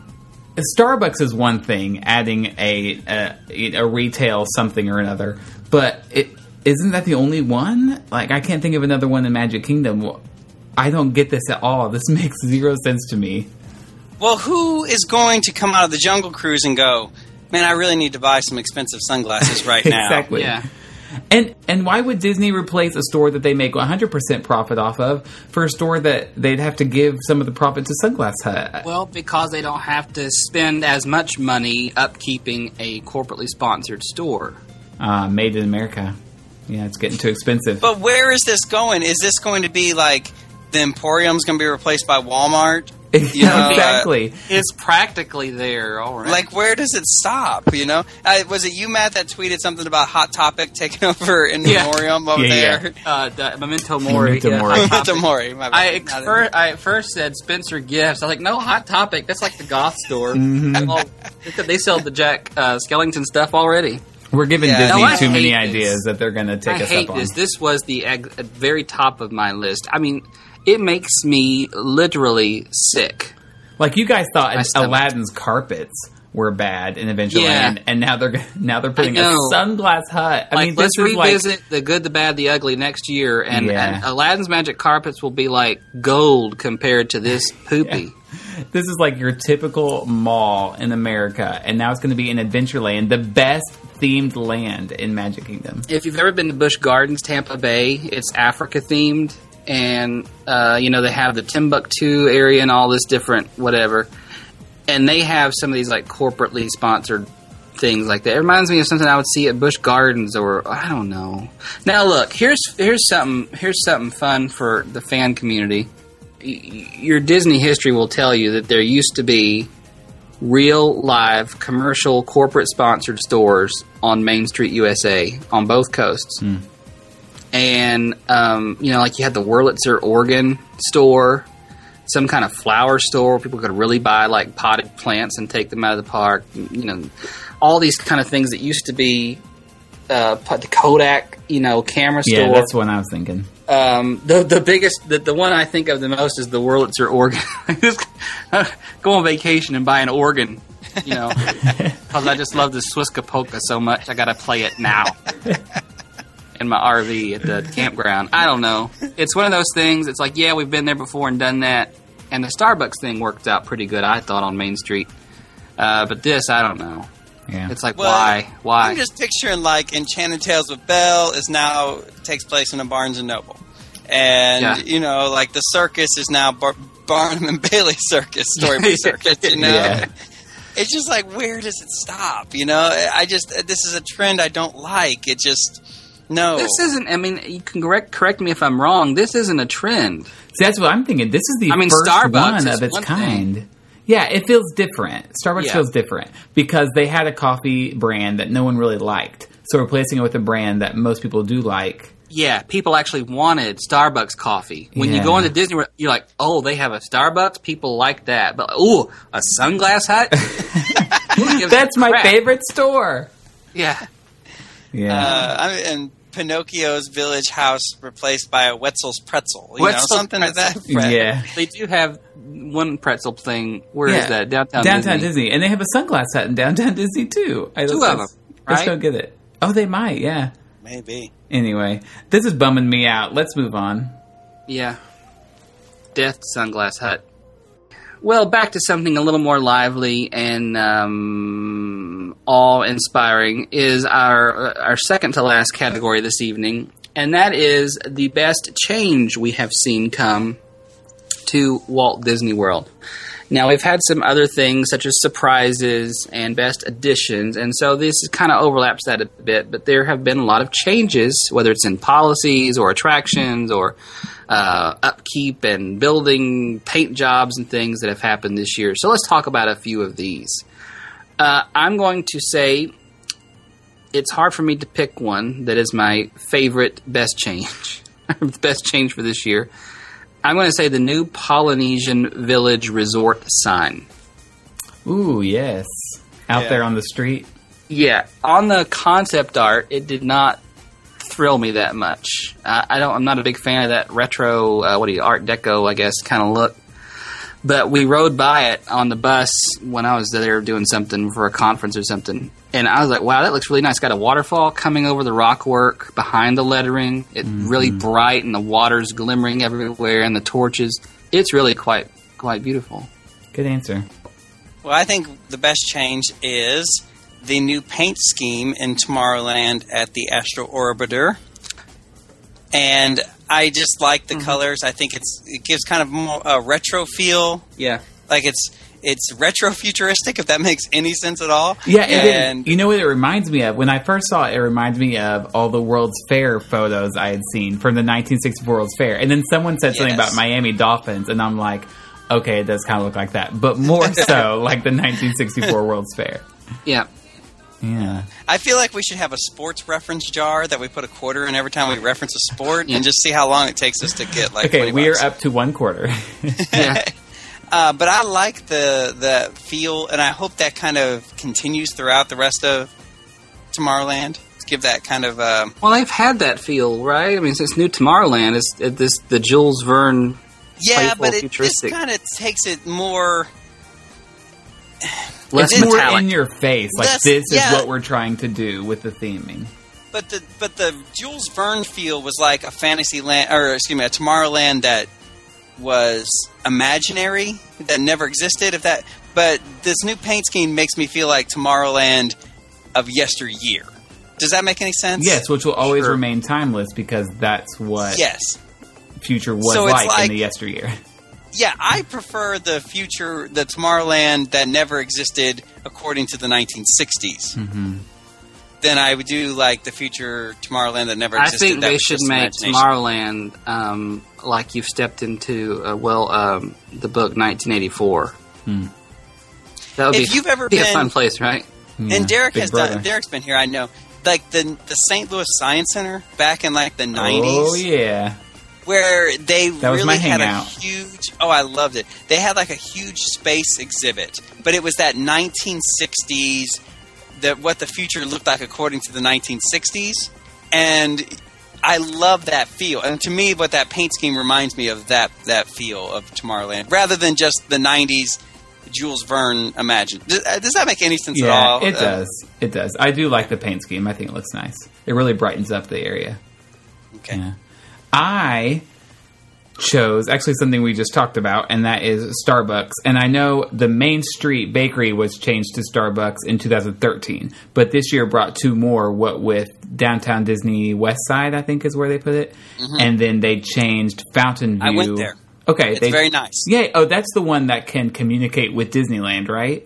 Speaker 1: Starbucks is one thing, adding a, a a retail something or another, but it isn't that the only one? Like, I can't think of another one in Magic Kingdom. I don't get this at all. This makes zero sense to me.
Speaker 3: Well, who is going to come out of the Jungle Cruise and go, man, I really need to buy some expensive sunglasses right now?
Speaker 1: Exactly.
Speaker 4: Yeah.
Speaker 1: And and why would Disney replace a store that they make one hundred percent profit off of for a store that they'd have to give some of the profit to Sunglass Hut?
Speaker 4: Well, because they don't have to spend as much money upkeeping a corporately sponsored store.
Speaker 1: Uh, made in America. Yeah, it's getting too expensive.
Speaker 3: But where is this going? Is this going to be like the Emporium's going to be replaced by Walmart? You know, uh,
Speaker 1: exactly.
Speaker 4: It's practically there already.
Speaker 3: Like, where does it stop? You know, uh, was it you, Matt, that tweeted something about Hot Topic taking over in
Speaker 4: Yeah.
Speaker 3: Memoriam over
Speaker 1: Yeah,
Speaker 3: there?
Speaker 4: uh, the Memento Mori.
Speaker 1: Memento
Speaker 4: yeah,
Speaker 1: Mori.
Speaker 4: Hot Topic.
Speaker 3: Memento Mori, my bad.
Speaker 4: I,
Speaker 3: Not in-
Speaker 4: fir- I at first said Spencer Gifts. I was like, no, Hot Topic. That's like the goth store.
Speaker 1: Mm-hmm.
Speaker 4: Well, they- they sell the Jack uh, Skellington stuff already.
Speaker 1: We're giving
Speaker 3: Yeah.
Speaker 1: Disney
Speaker 4: No, I
Speaker 1: too many
Speaker 4: hate this.
Speaker 1: ideas that they're going to take
Speaker 4: I
Speaker 1: us
Speaker 4: hate
Speaker 1: up on.
Speaker 4: this. This was the ag- at very top of my list. I mean, it makes me literally sick.
Speaker 1: Like, you guys thought
Speaker 4: My stomach.
Speaker 1: Aladdin's carpets were bad in Adventureland,
Speaker 4: Yeah.
Speaker 1: and now they're now they're putting a
Speaker 4: know.
Speaker 1: Sunglass Hut. I
Speaker 4: Like,
Speaker 1: mean,
Speaker 4: let's
Speaker 1: this is like
Speaker 4: revisit the good, the bad, the ugly next year, and,
Speaker 1: Yeah.
Speaker 4: and Aladdin's magic carpets will be like gold compared to this poopy.
Speaker 1: this is like your typical mall in America, and now it's going to be in Adventureland, the best themed land in Magic Kingdom.
Speaker 4: If you've ever been to Busch Gardens, Tampa Bay, it's Africa themed, and uh, you know they have the Timbuktu area and all this different whatever, and they have some of these like corporately sponsored things like that. It reminds me of something I would see at Busch Gardens, or I don't know. Now look, here's here's something here's something fun for the fan community. Y- Your Disney history will tell you that there used to be real, live, commercial, corporate sponsored stores on Main Street, U S A, on both coasts. And, um, you know, like you had the Wurlitzer Oregon store, some kind of flower store where people could really buy, like, potted plants and take them out of the park. You know, all these kind of things that used to be uh, the Kodak, you know, camera store.
Speaker 1: Yeah, that's what I was thinking.
Speaker 4: Um, the the biggest, the, the one I think of the most is the Wurlitzer organ. Just go on vacation and buy an organ, you know, because I just love the Swiska polka so much. I got to play it now in my R V at the campground. I don't know. It's one of those things. It's like, yeah, we've been there before and done that. And the Starbucks thing worked out pretty good, I thought, on Main Street. Uh, but this, I don't know.
Speaker 1: Yeah.
Speaker 4: It's like,
Speaker 3: Well,
Speaker 4: why? Why?
Speaker 3: I'm just picturing like Enchanted Tales with Belle is now takes place in a Barnes and Noble, and
Speaker 4: Yeah.
Speaker 3: you know, like the circus is now Bar- Barnum and Bailey Circus, Storybook Circus. You know,
Speaker 1: Yeah.
Speaker 3: It's just like, where does it stop? You know, I just this is a trend I don't like. It just no.
Speaker 4: This isn't. I mean, you can correct correct me if I'm wrong. This isn't a trend.
Speaker 1: See, that's what I'm thinking. This is the
Speaker 4: I mean,
Speaker 1: first
Speaker 4: Starbucks
Speaker 1: one
Speaker 4: is
Speaker 1: of its
Speaker 4: one
Speaker 1: kind.
Speaker 4: thing.
Speaker 1: Yeah, it feels different. Starbucks
Speaker 4: Yeah.
Speaker 1: feels different because they had a coffee brand that no one really liked. So replacing it with a brand that most people do like.
Speaker 4: Yeah, people actually wanted Starbucks coffee. When
Speaker 1: Yeah.
Speaker 4: you go into Disney, World, you're like, oh, they have a Starbucks? People like that. But, ooh, a Sunglass Hut? Who gives
Speaker 1: That's
Speaker 4: a
Speaker 1: my
Speaker 4: crap?
Speaker 1: favorite store.
Speaker 4: Yeah.
Speaker 1: Yeah.
Speaker 3: Uh, I mean, and Pinocchio's Village House replaced by a Wetzel's Pretzel. You
Speaker 4: Wetzel's
Speaker 3: know, something to that.
Speaker 4: Pretzel.
Speaker 3: effect.
Speaker 1: yeah.
Speaker 4: They do have one pretzel thing. Where is
Speaker 1: Yeah.
Speaker 4: that? Downtown,
Speaker 1: Downtown
Speaker 4: Disney.
Speaker 1: Disney. And they have a Sunglass Hut in Downtown Disney, too. I
Speaker 4: Two
Speaker 1: don't-
Speaker 4: of them,
Speaker 1: I just
Speaker 4: right?
Speaker 1: don't get it. Oh, they might, yeah.
Speaker 3: Maybe.
Speaker 1: Anyway, this is bumming me out. Let's move on.
Speaker 4: Yeah. Death to Sunglass Hut. Well, back to something a little more lively and um, awe-inspiring is our our second to last category this evening, and that is the best change we have seen come to Walt Disney World. Now, we've had some other things such as surprises and best additions, and so this kind of overlaps that a bit, but there have been a lot of changes, whether it's in policies or attractions or uh, upkeep and building paint jobs and things that have happened this year. So let's talk about a few of these. Uh, I'm going to say it's hard for me to pick one that is my favorite best change, the best change for this year. I'm going to say the new Polynesian Village Resort sign.
Speaker 1: Ooh, yes. Out
Speaker 3: Yeah.
Speaker 1: there on the street.
Speaker 4: Yeah, on the concept art, it did not thrill me that much. Uh, I don't. I'm not a big fan of that retro, uh, what do you, Art Deco, I guess, kind of look. But we rode by it on the bus when I was there doing something for a conference or something, and I was like, "Wow, that looks really nice." Got a waterfall coming over the rock work behind the lettering. It's
Speaker 1: Mm-hmm.
Speaker 4: really bright, and the water's glimmering everywhere, and the torches. It's really quite quite beautiful.
Speaker 1: Good answer.
Speaker 3: Well, I think the best change is the new paint scheme in Tomorrowland at the Astro Orbiter. And I just like the colors. I think it's it gives kind of more a retro feel.
Speaker 4: Yeah.
Speaker 3: Like it's it's retro futuristic, if that makes any sense at all.
Speaker 1: Yeah, and,
Speaker 3: and
Speaker 1: you know what it reminds me of? When I first saw it, it reminds me of all the World's Fair photos I had seen from the nineteen sixty-four World's Fair. And then someone said something
Speaker 3: Yes.
Speaker 1: about Miami Dolphins, and I'm like, okay, it does kind of look like that. But more so like the nineteen sixty-four World's Fair.
Speaker 4: Yeah.
Speaker 1: Yeah.
Speaker 3: I feel like we should have a sports reference jar that we put a quarter in every time we reference a sport,
Speaker 4: Yeah.
Speaker 3: and just see how long it takes us to get like.
Speaker 1: Okay,
Speaker 3: twenty
Speaker 1: we are
Speaker 3: bucks.
Speaker 1: up to one quarter.
Speaker 4: Yeah.
Speaker 3: Uh, but I like the the feel, and I hope that kind of continues throughout the rest of Tomorrowland. To give that kind of uh,
Speaker 4: Well, they've had that feel, right? I mean, since New Tomorrowland is it, this the Jules Verne.
Speaker 3: yeah,
Speaker 4: Playful,
Speaker 3: but it, this
Speaker 4: futuristic.
Speaker 3: kind of takes it more.
Speaker 4: Less
Speaker 1: It's more
Speaker 4: metallic.
Speaker 1: in your face. Like,
Speaker 3: Less-
Speaker 1: this is
Speaker 3: yeah.
Speaker 1: what we're trying to do with the theming.
Speaker 3: But the but the Jules Verne feel was like a fantasy land, or excuse me, a Tomorrowland that was imaginary, that never existed. If that, but this new paint scheme makes me feel like Tomorrowland of yesteryear. Does that make any sense?
Speaker 1: Yes, which will always
Speaker 4: Sure.
Speaker 1: remain timeless because that's what
Speaker 3: Yes.
Speaker 1: future was
Speaker 3: So it's
Speaker 1: like, in
Speaker 3: like-
Speaker 1: the yesteryear.
Speaker 3: Yeah, I prefer the future, the Tomorrowland that never existed according to the nineteen sixties.
Speaker 1: Mm-hmm.
Speaker 3: Then I would do like the future Tomorrowland that never
Speaker 4: I
Speaker 3: existed.
Speaker 4: think
Speaker 3: that
Speaker 4: they
Speaker 3: was
Speaker 4: should
Speaker 3: just
Speaker 4: make
Speaker 3: imagination.
Speaker 4: Tomorrowland um, like you've stepped into, uh, well, um, the book nineteen eighty-four.
Speaker 1: Hmm.
Speaker 4: That would
Speaker 3: If
Speaker 4: be,
Speaker 3: you've ever
Speaker 4: be a
Speaker 3: been-
Speaker 4: fun place, right?
Speaker 1: Yeah,
Speaker 3: And Derek
Speaker 1: Big
Speaker 3: has
Speaker 1: Brother.
Speaker 3: done. Derek's been here. I know. Like the the Saint Louis Science Center back in like the nineties,
Speaker 1: Oh, yeah.
Speaker 3: where they
Speaker 1: That was
Speaker 3: really
Speaker 1: my
Speaker 3: had
Speaker 1: hangout.
Speaker 3: a huge. Oh, I loved it. They had like a huge space exhibit, but it was that nineteen sixties. That what the future looked like according to the nineteen sixties, and I love that feel. And to me, what that paint scheme reminds me of that that feel of Tomorrowland, rather than just the nineties Jules Verne imagined. Does, uh, does that make any sense at
Speaker 1: Yeah,
Speaker 3: all?
Speaker 1: it
Speaker 3: Uh,
Speaker 1: does. It does. I do like the paint scheme. I think it looks nice. It really brightens up the area.
Speaker 3: Okay.
Speaker 1: Yeah. I chose actually something we just talked about, and that is Starbucks. And I know the Main Street Bakery was changed to Starbucks in two thousand thirteen, but this year brought two more, what with Downtown Disney West Side, I think is where they put it. And then they changed Fountain View.
Speaker 3: I went there.
Speaker 1: Okay.
Speaker 3: It's
Speaker 1: they,
Speaker 3: very nice.
Speaker 1: Yeah. Oh, that's the one that can communicate with Disneyland, right?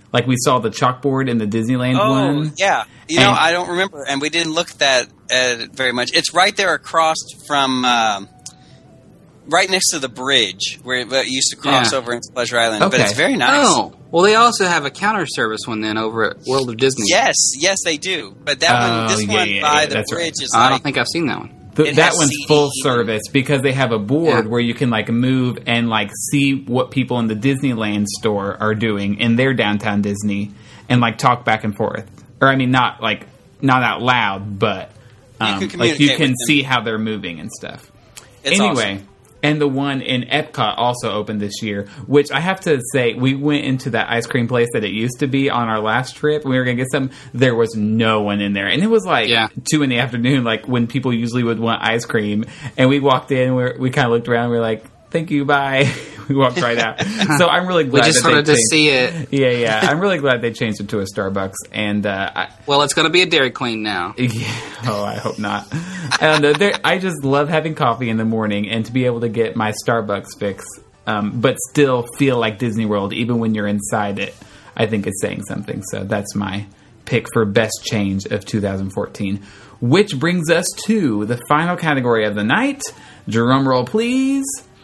Speaker 1: Like we saw the chalkboard in the Disneyland
Speaker 3: Oh,
Speaker 1: one.
Speaker 3: yeah. You know,
Speaker 1: And-
Speaker 3: I don't remember, and we didn't look at that uh, very much. It's right there across from, uh, right next to the bridge where it, where it used to cross
Speaker 4: Yeah.
Speaker 3: over into Pleasure Island. But
Speaker 1: Okay.
Speaker 3: it's very nice.
Speaker 4: Oh, well, they also have a counter service one then over at World of Disney.
Speaker 3: Yes, yes, they do. But that
Speaker 1: Oh,
Speaker 3: one, this
Speaker 1: yeah,
Speaker 3: one
Speaker 1: yeah,
Speaker 3: by
Speaker 1: yeah,
Speaker 3: the
Speaker 1: that's right.
Speaker 3: bridge is
Speaker 4: I
Speaker 3: like,
Speaker 4: don't think I've seen that one.
Speaker 1: Th-
Speaker 3: It
Speaker 1: that
Speaker 3: has
Speaker 1: one's
Speaker 3: C D
Speaker 1: full
Speaker 3: even.
Speaker 1: service because they have a board
Speaker 4: Yeah.
Speaker 1: where you can like move and like see what people in the Disneyland store are doing in their downtown Disney and like talk back and forth. Or I mean, not like not out loud, but um,
Speaker 3: can
Speaker 1: like you
Speaker 3: communicate
Speaker 1: can
Speaker 3: with them.
Speaker 1: see how they're moving and stuff.
Speaker 3: It's
Speaker 1: anyway.
Speaker 3: awesome.
Speaker 1: And the one in Epcot also opened this year, which I have to say, we went into that ice cream place that it used to be on our last trip. We were going to get some. There was no one in there. And it was like
Speaker 4: Yeah.
Speaker 1: two in the afternoon, like when people usually would want ice cream. And we walked in, we we kind of looked around, and we were like, thank you, bye. We walked right out. So I'm really
Speaker 4: We
Speaker 1: glad
Speaker 4: just
Speaker 1: that they
Speaker 4: wanted to
Speaker 1: changed-
Speaker 4: see it.
Speaker 1: Yeah, yeah. I'm really glad they changed it to a Starbucks. And uh, I,
Speaker 4: Well, it's going to be a Dairy Queen now.
Speaker 1: yeah. Oh, I hope not. And uh, there, I just love having coffee in the morning and to be able to get my Starbucks fix, um, but still feel like Disney World even when you're inside it. I think it's saying something. So that's my pick for best change of two thousand fourteen. Which brings us to the final category of the night. Drum roll, please.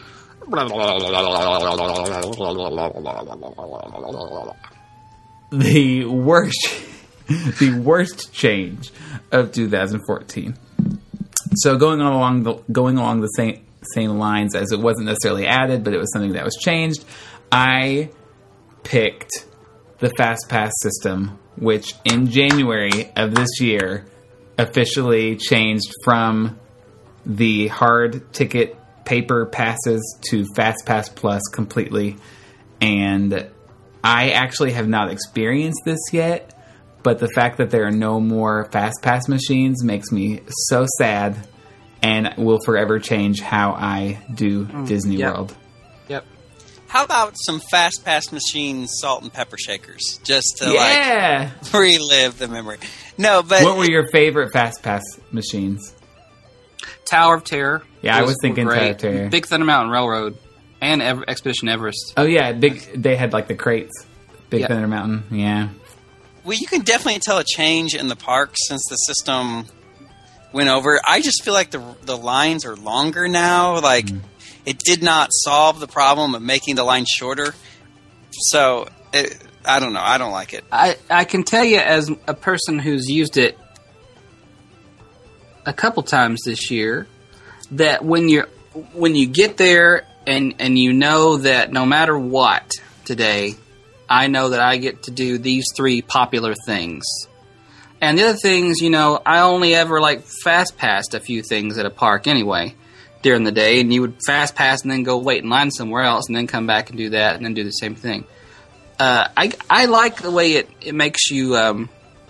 Speaker 1: The worst, the worst change of two thousand fourteen. So going on along the going along the same same lines as it wasn't necessarily added, but it was something that was changed. I picked the Fast Pass system, which in January of this year officially changed from the hard ticket paper passes to Fast Pass Plus completely. And I actually have not experienced this yet, but the fact that there are no more Fast Pass machines makes me so sad and will forever change how I do Disney
Speaker 4: yep.
Speaker 1: World.
Speaker 4: Yep.
Speaker 3: How about some Fast Pass machine salt and pepper shakers, just to
Speaker 1: Yeah!
Speaker 3: like relive the memory? No, but
Speaker 1: What were your favorite Fast Pass machines?
Speaker 4: Tower of Terror.
Speaker 1: Yeah, I was
Speaker 4: were
Speaker 1: thinking
Speaker 4: great.
Speaker 1: Tower of Terror.
Speaker 4: Big Thunder Mountain Railroad and Ever- Expedition Everest.
Speaker 1: Oh yeah, big. They had like the crates. Big
Speaker 4: Yeah.
Speaker 1: Thunder Mountain. Yeah.
Speaker 3: well, you can definitely tell a change in the park since the system went over. I just feel like the the lines are longer now. Like it did not solve the problem of making the line shorter. So it, I don't know. I don't like it.
Speaker 4: I, I can tell you as a person who's used it a couple times this year that when you're when you get there and and you know that no matter what today, I know that I get to do these three popular things. And the other things, you know, I only ever like fast passed a few things at a park anyway during the day, and you would fast pass and then go wait in line somewhere else and then come back and do that and then do the same thing. Uh, I, I like the way it, it makes you, um,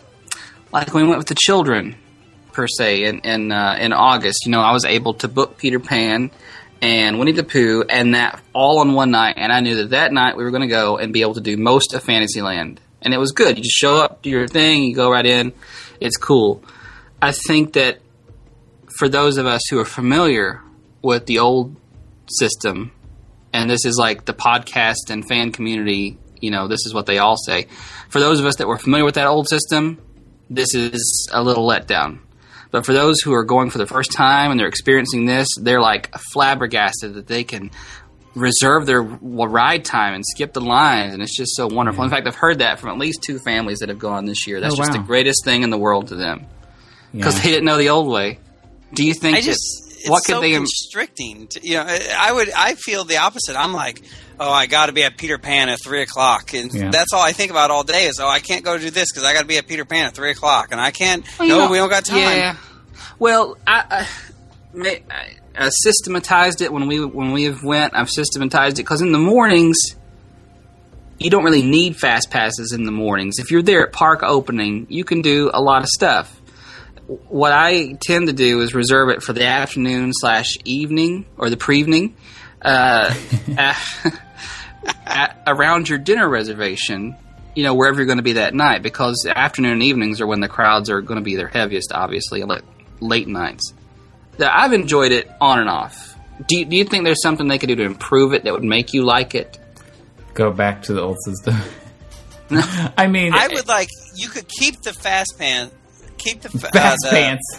Speaker 4: like when we went with the children, per se, in in, uh, in August, you know, I was able to book Peter Pan and Winnie the Pooh and that all on one night, and I knew that that night we were going to go and be able to do most of Fantasyland. And it was good. You just show up, do your thing, you go right in. It's cool. I think that for those of us who are familiar with the old system, and this is like the podcast and fan community, you know, this is what they all say. For those of us that were familiar with that old system, this is a little letdown. But for those who are going for the first time and they're experiencing this, they're like flabbergasted that they can reserve their ride time and skip the lines, and it's just so wonderful. In fact, I've heard that from at least two families that have gone this year. That's
Speaker 1: Oh,
Speaker 4: just
Speaker 1: wow.
Speaker 4: the greatest thing in the world to them because
Speaker 1: Yeah.
Speaker 4: they didn't know the old way. Do you think
Speaker 3: I
Speaker 4: that-
Speaker 3: just it's
Speaker 4: what could
Speaker 3: so
Speaker 4: they?
Speaker 3: constricting. To, you know, I would I feel the opposite. I'm like, oh, I got to be at Peter Pan at three o'clock, and
Speaker 1: Yeah.
Speaker 3: that's all I think about all day. Is oh, I can't go do this because I got to be at Peter Pan at three o'clock, and I can't.
Speaker 4: Well, you
Speaker 3: no,
Speaker 4: know,
Speaker 3: we don't got time.
Speaker 4: Yeah. Well, I, I, may- I, I systematized it when we when we went. I've systematized it because in the mornings, you don't really need fast passes in the mornings. If you're there at park opening, you can do a lot of stuff. What I tend to do is reserve it for the afternoon slash evening or the pre-evening. Uh, at, at, around your dinner reservation, you know, wherever you're going to be that night, because the afternoon and evenings are when the crowds are going to be their heaviest, obviously, like late nights. That I've enjoyed it on and off. Do you, do you think there's something they could do to improve it that would make you like it?
Speaker 1: Go back to the old system. I mean,
Speaker 3: I would like you could keep the fast pan, keep the fa-
Speaker 1: fast
Speaker 3: uh, the,
Speaker 1: pants.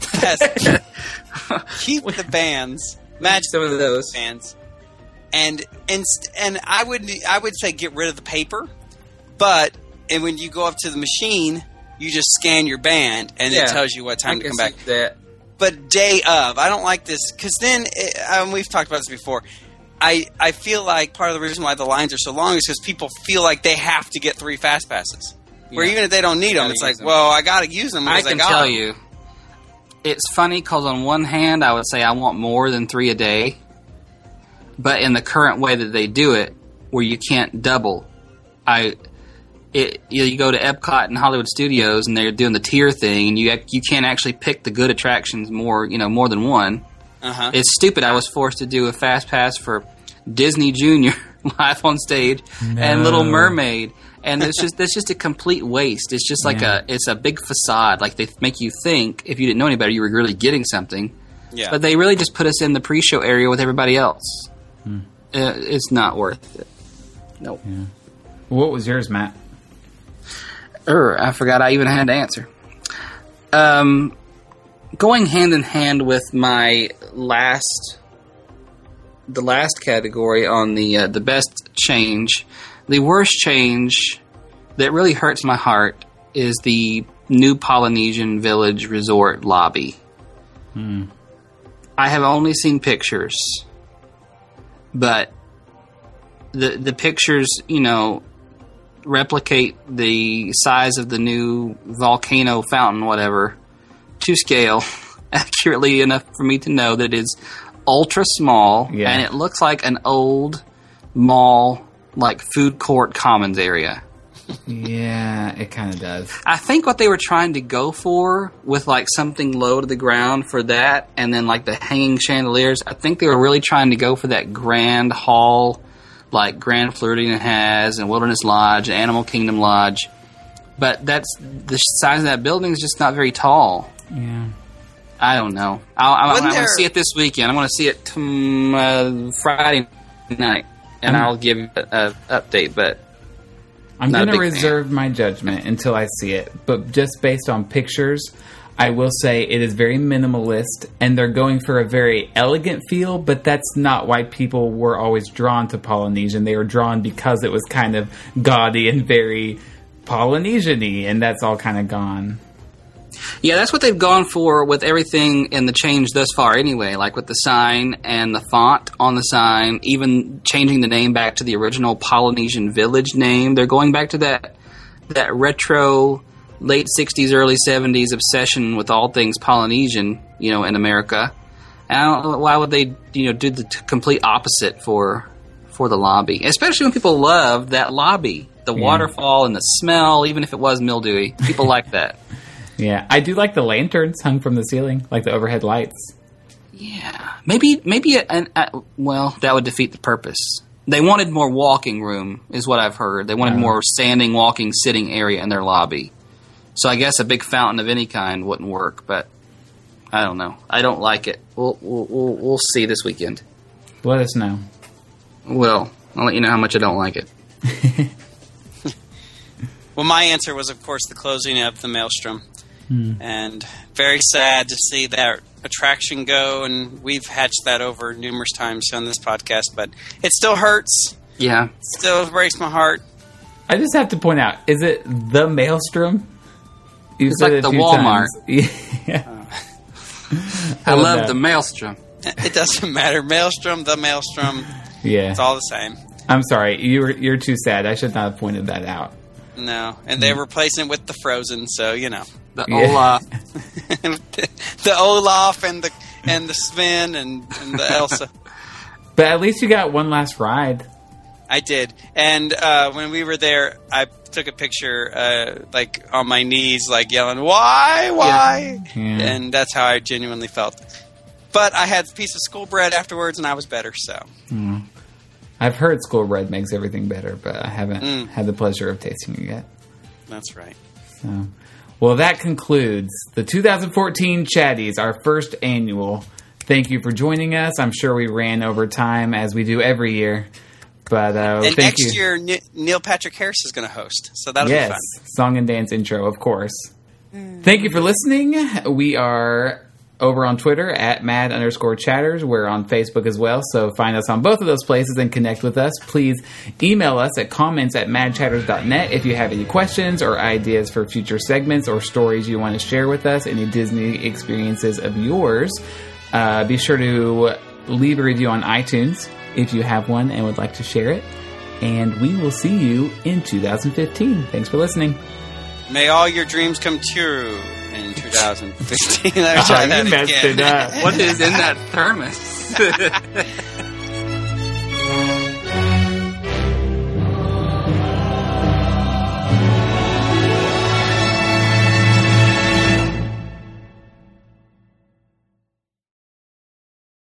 Speaker 3: Fast, keep the bands, match
Speaker 4: Some of those.
Speaker 3: bands, and and and I would I would say get rid of the paper, but and when you go up to the machine, you just scan your band and
Speaker 4: Yeah.
Speaker 3: it tells you what time
Speaker 4: I
Speaker 3: to come
Speaker 4: can
Speaker 3: back.
Speaker 4: see that.
Speaker 3: But day of, I don't like this because then it, um, we've talked about this before. I I feel like part of the reason why the lines are so long is because people feel like they have to get three fast passes. Where
Speaker 4: Yeah.
Speaker 3: even if they don't need them,
Speaker 4: Gotta
Speaker 3: it's
Speaker 4: use
Speaker 3: like,
Speaker 4: them.
Speaker 3: well, I got to use them.
Speaker 4: I
Speaker 3: because
Speaker 4: can
Speaker 3: got
Speaker 4: tell
Speaker 3: them.
Speaker 4: you, it's funny because on one hand, I would say I want more than three a day, but in the current way that they do it, where you can't double, I it you, know, you go to Epcot and Hollywood Studios and they're doing the tier thing, and you ac- you can't actually pick the good attractions more you know more than one.
Speaker 3: Uh-huh.
Speaker 4: It's stupid. I was forced to do a fast pass for Disney Junior live on stage and Little
Speaker 1: No.
Speaker 4: Mermaid. And it's just that's just a complete waste. It's just like
Speaker 1: Yeah.
Speaker 4: a it's a big facade. Like they make you think if you didn't know any better, you were really getting something.
Speaker 3: Yeah.
Speaker 4: But they really just put us in the pre-show area with everybody else. Uh, it's not worth it. Nope.
Speaker 1: What was yours, Matt?
Speaker 4: Er, I forgot I even had to answer. Um, going hand in hand with my last, the last category on the uh, the best change, the worst change that really hurts my heart is the new Polynesian Village Resort lobby. I have only seen pictures, but the the pictures, you know, replicate the size of the new volcano fountain, whatever, to scale accurately enough for me to know that it is ultra small,
Speaker 1: Yeah.
Speaker 4: and it looks like an old mall, like food court commons area.
Speaker 1: Yeah, it kind of does.
Speaker 4: I think what they were trying to go for with like something low to the ground for that, and then like the hanging chandeliers, I think they were really trying to go for that grand hall like Grand Floridian has and Wilderness Lodge and Animal Kingdom Lodge. But that's the size of that building is just not very tall.
Speaker 1: Yeah.
Speaker 4: I don't know. I'll, I'm, I'm
Speaker 3: Wasn't
Speaker 4: going to
Speaker 3: there-
Speaker 4: see it this weekend. I'm going to see it tom- uh, Friday night, and
Speaker 1: I'm-
Speaker 4: I'll give you an update. But
Speaker 1: I'm
Speaker 4: Not a
Speaker 1: going to
Speaker 4: big fan.
Speaker 1: reserve my judgment until I see it. But just based on pictures, I will say it is very minimalist, and they're going for a very elegant feel, but that's not why people were always drawn to Polynesian. They were drawn because it was kind of gaudy and very Polynesian-y, and that's all kind of gone.
Speaker 4: yeah, that's what they've gone for with everything in the change thus far anyway, like with the sign and the font on the sign, even changing the name back to the original Polynesian Village name. They're going back to that that retro late sixties, early seventies obsession with all things Polynesian, you know, in America. And I don't know why would they, you know, do the t- complete opposite for for the lobby, especially when people love that lobby, the waterfall and the smell, even if it was mildewy. People like that.
Speaker 1: Yeah, I do like the lanterns hung from the ceiling, like the overhead lights.
Speaker 4: Yeah, maybe maybe an, uh, well, that would defeat the purpose. They wanted more walking room, is what I've heard. They wanted
Speaker 1: Oh.
Speaker 4: more standing, walking, sitting area in their lobby. So I guess a big fountain of any kind wouldn't work. But I don't know. I don't like it. We'll we'll we'll, we'll see this weekend.
Speaker 1: Let us know.
Speaker 4: Well, I'll let you know how much I don't like it.
Speaker 3: Well, my answer was, of course, the closing of the Maelstrom. And very sad to see that attraction go, and we've hatched that over numerous times on this podcast, but it still hurts.
Speaker 4: Yeah,
Speaker 3: Still breaks my heart.
Speaker 1: I just have to point out, is it the Maelstrom? You
Speaker 4: It's like
Speaker 1: it a
Speaker 4: the
Speaker 1: few
Speaker 4: Walmart.
Speaker 1: times. Yeah.
Speaker 4: I
Speaker 1: don't
Speaker 4: love
Speaker 1: know.
Speaker 4: the Maelstrom.
Speaker 3: It doesn't matter. Maelstrom, the Maelstrom,
Speaker 1: Yeah.
Speaker 3: it's all the same.
Speaker 1: I'm sorry. You were, you're too sad. I should not have pointed that out.
Speaker 3: No, and they're replacing it with the Frozen, so you know,
Speaker 4: The
Speaker 1: Yeah.
Speaker 4: Olaf.
Speaker 3: the Olaf and the and the Sven and, and the Elsa.
Speaker 1: But at least you got one last ride.
Speaker 3: I did, and uh, when we were there, I took a picture, uh, like on my knees, like yelling, "Why, why?"
Speaker 1: Yeah.
Speaker 3: And that's how I genuinely felt. But I had a piece of school bread afterwards, and I was better. So
Speaker 1: I've heard school bread makes everything better, but I haven't
Speaker 3: Mm.
Speaker 1: had the pleasure of tasting it yet.
Speaker 3: that's right.
Speaker 1: So, well, that concludes the two thousand fourteen Chatties, our first annual. Thank you for joining us. I'm sure we ran over time as we do every year. But uh,
Speaker 3: and
Speaker 1: thank
Speaker 3: next
Speaker 1: you.
Speaker 3: year, N- Neil Patrick Harris is going to host, so that'll
Speaker 1: yes,
Speaker 3: be fun.
Speaker 1: Song and dance intro, of course. Thank you for listening. We are over on Twitter at mad underscore chatters. We're on Facebook as well, so find us on both of those places and connect with us. Please email us at comments at mad chatters dot net if you have any questions or ideas for future segments or stories you want to share with us, any Disney experiences of yours. Uh, be sure to leave a review on iTunes if you have one and would like to share it. And we will see you in two thousand fifteen. Thanks for listening.
Speaker 3: May all your dreams come true in two thousand fifteen.
Speaker 1: Oh,
Speaker 3: Try
Speaker 1: you
Speaker 3: that
Speaker 1: messed
Speaker 3: again.
Speaker 1: it up.
Speaker 4: What is in that thermos?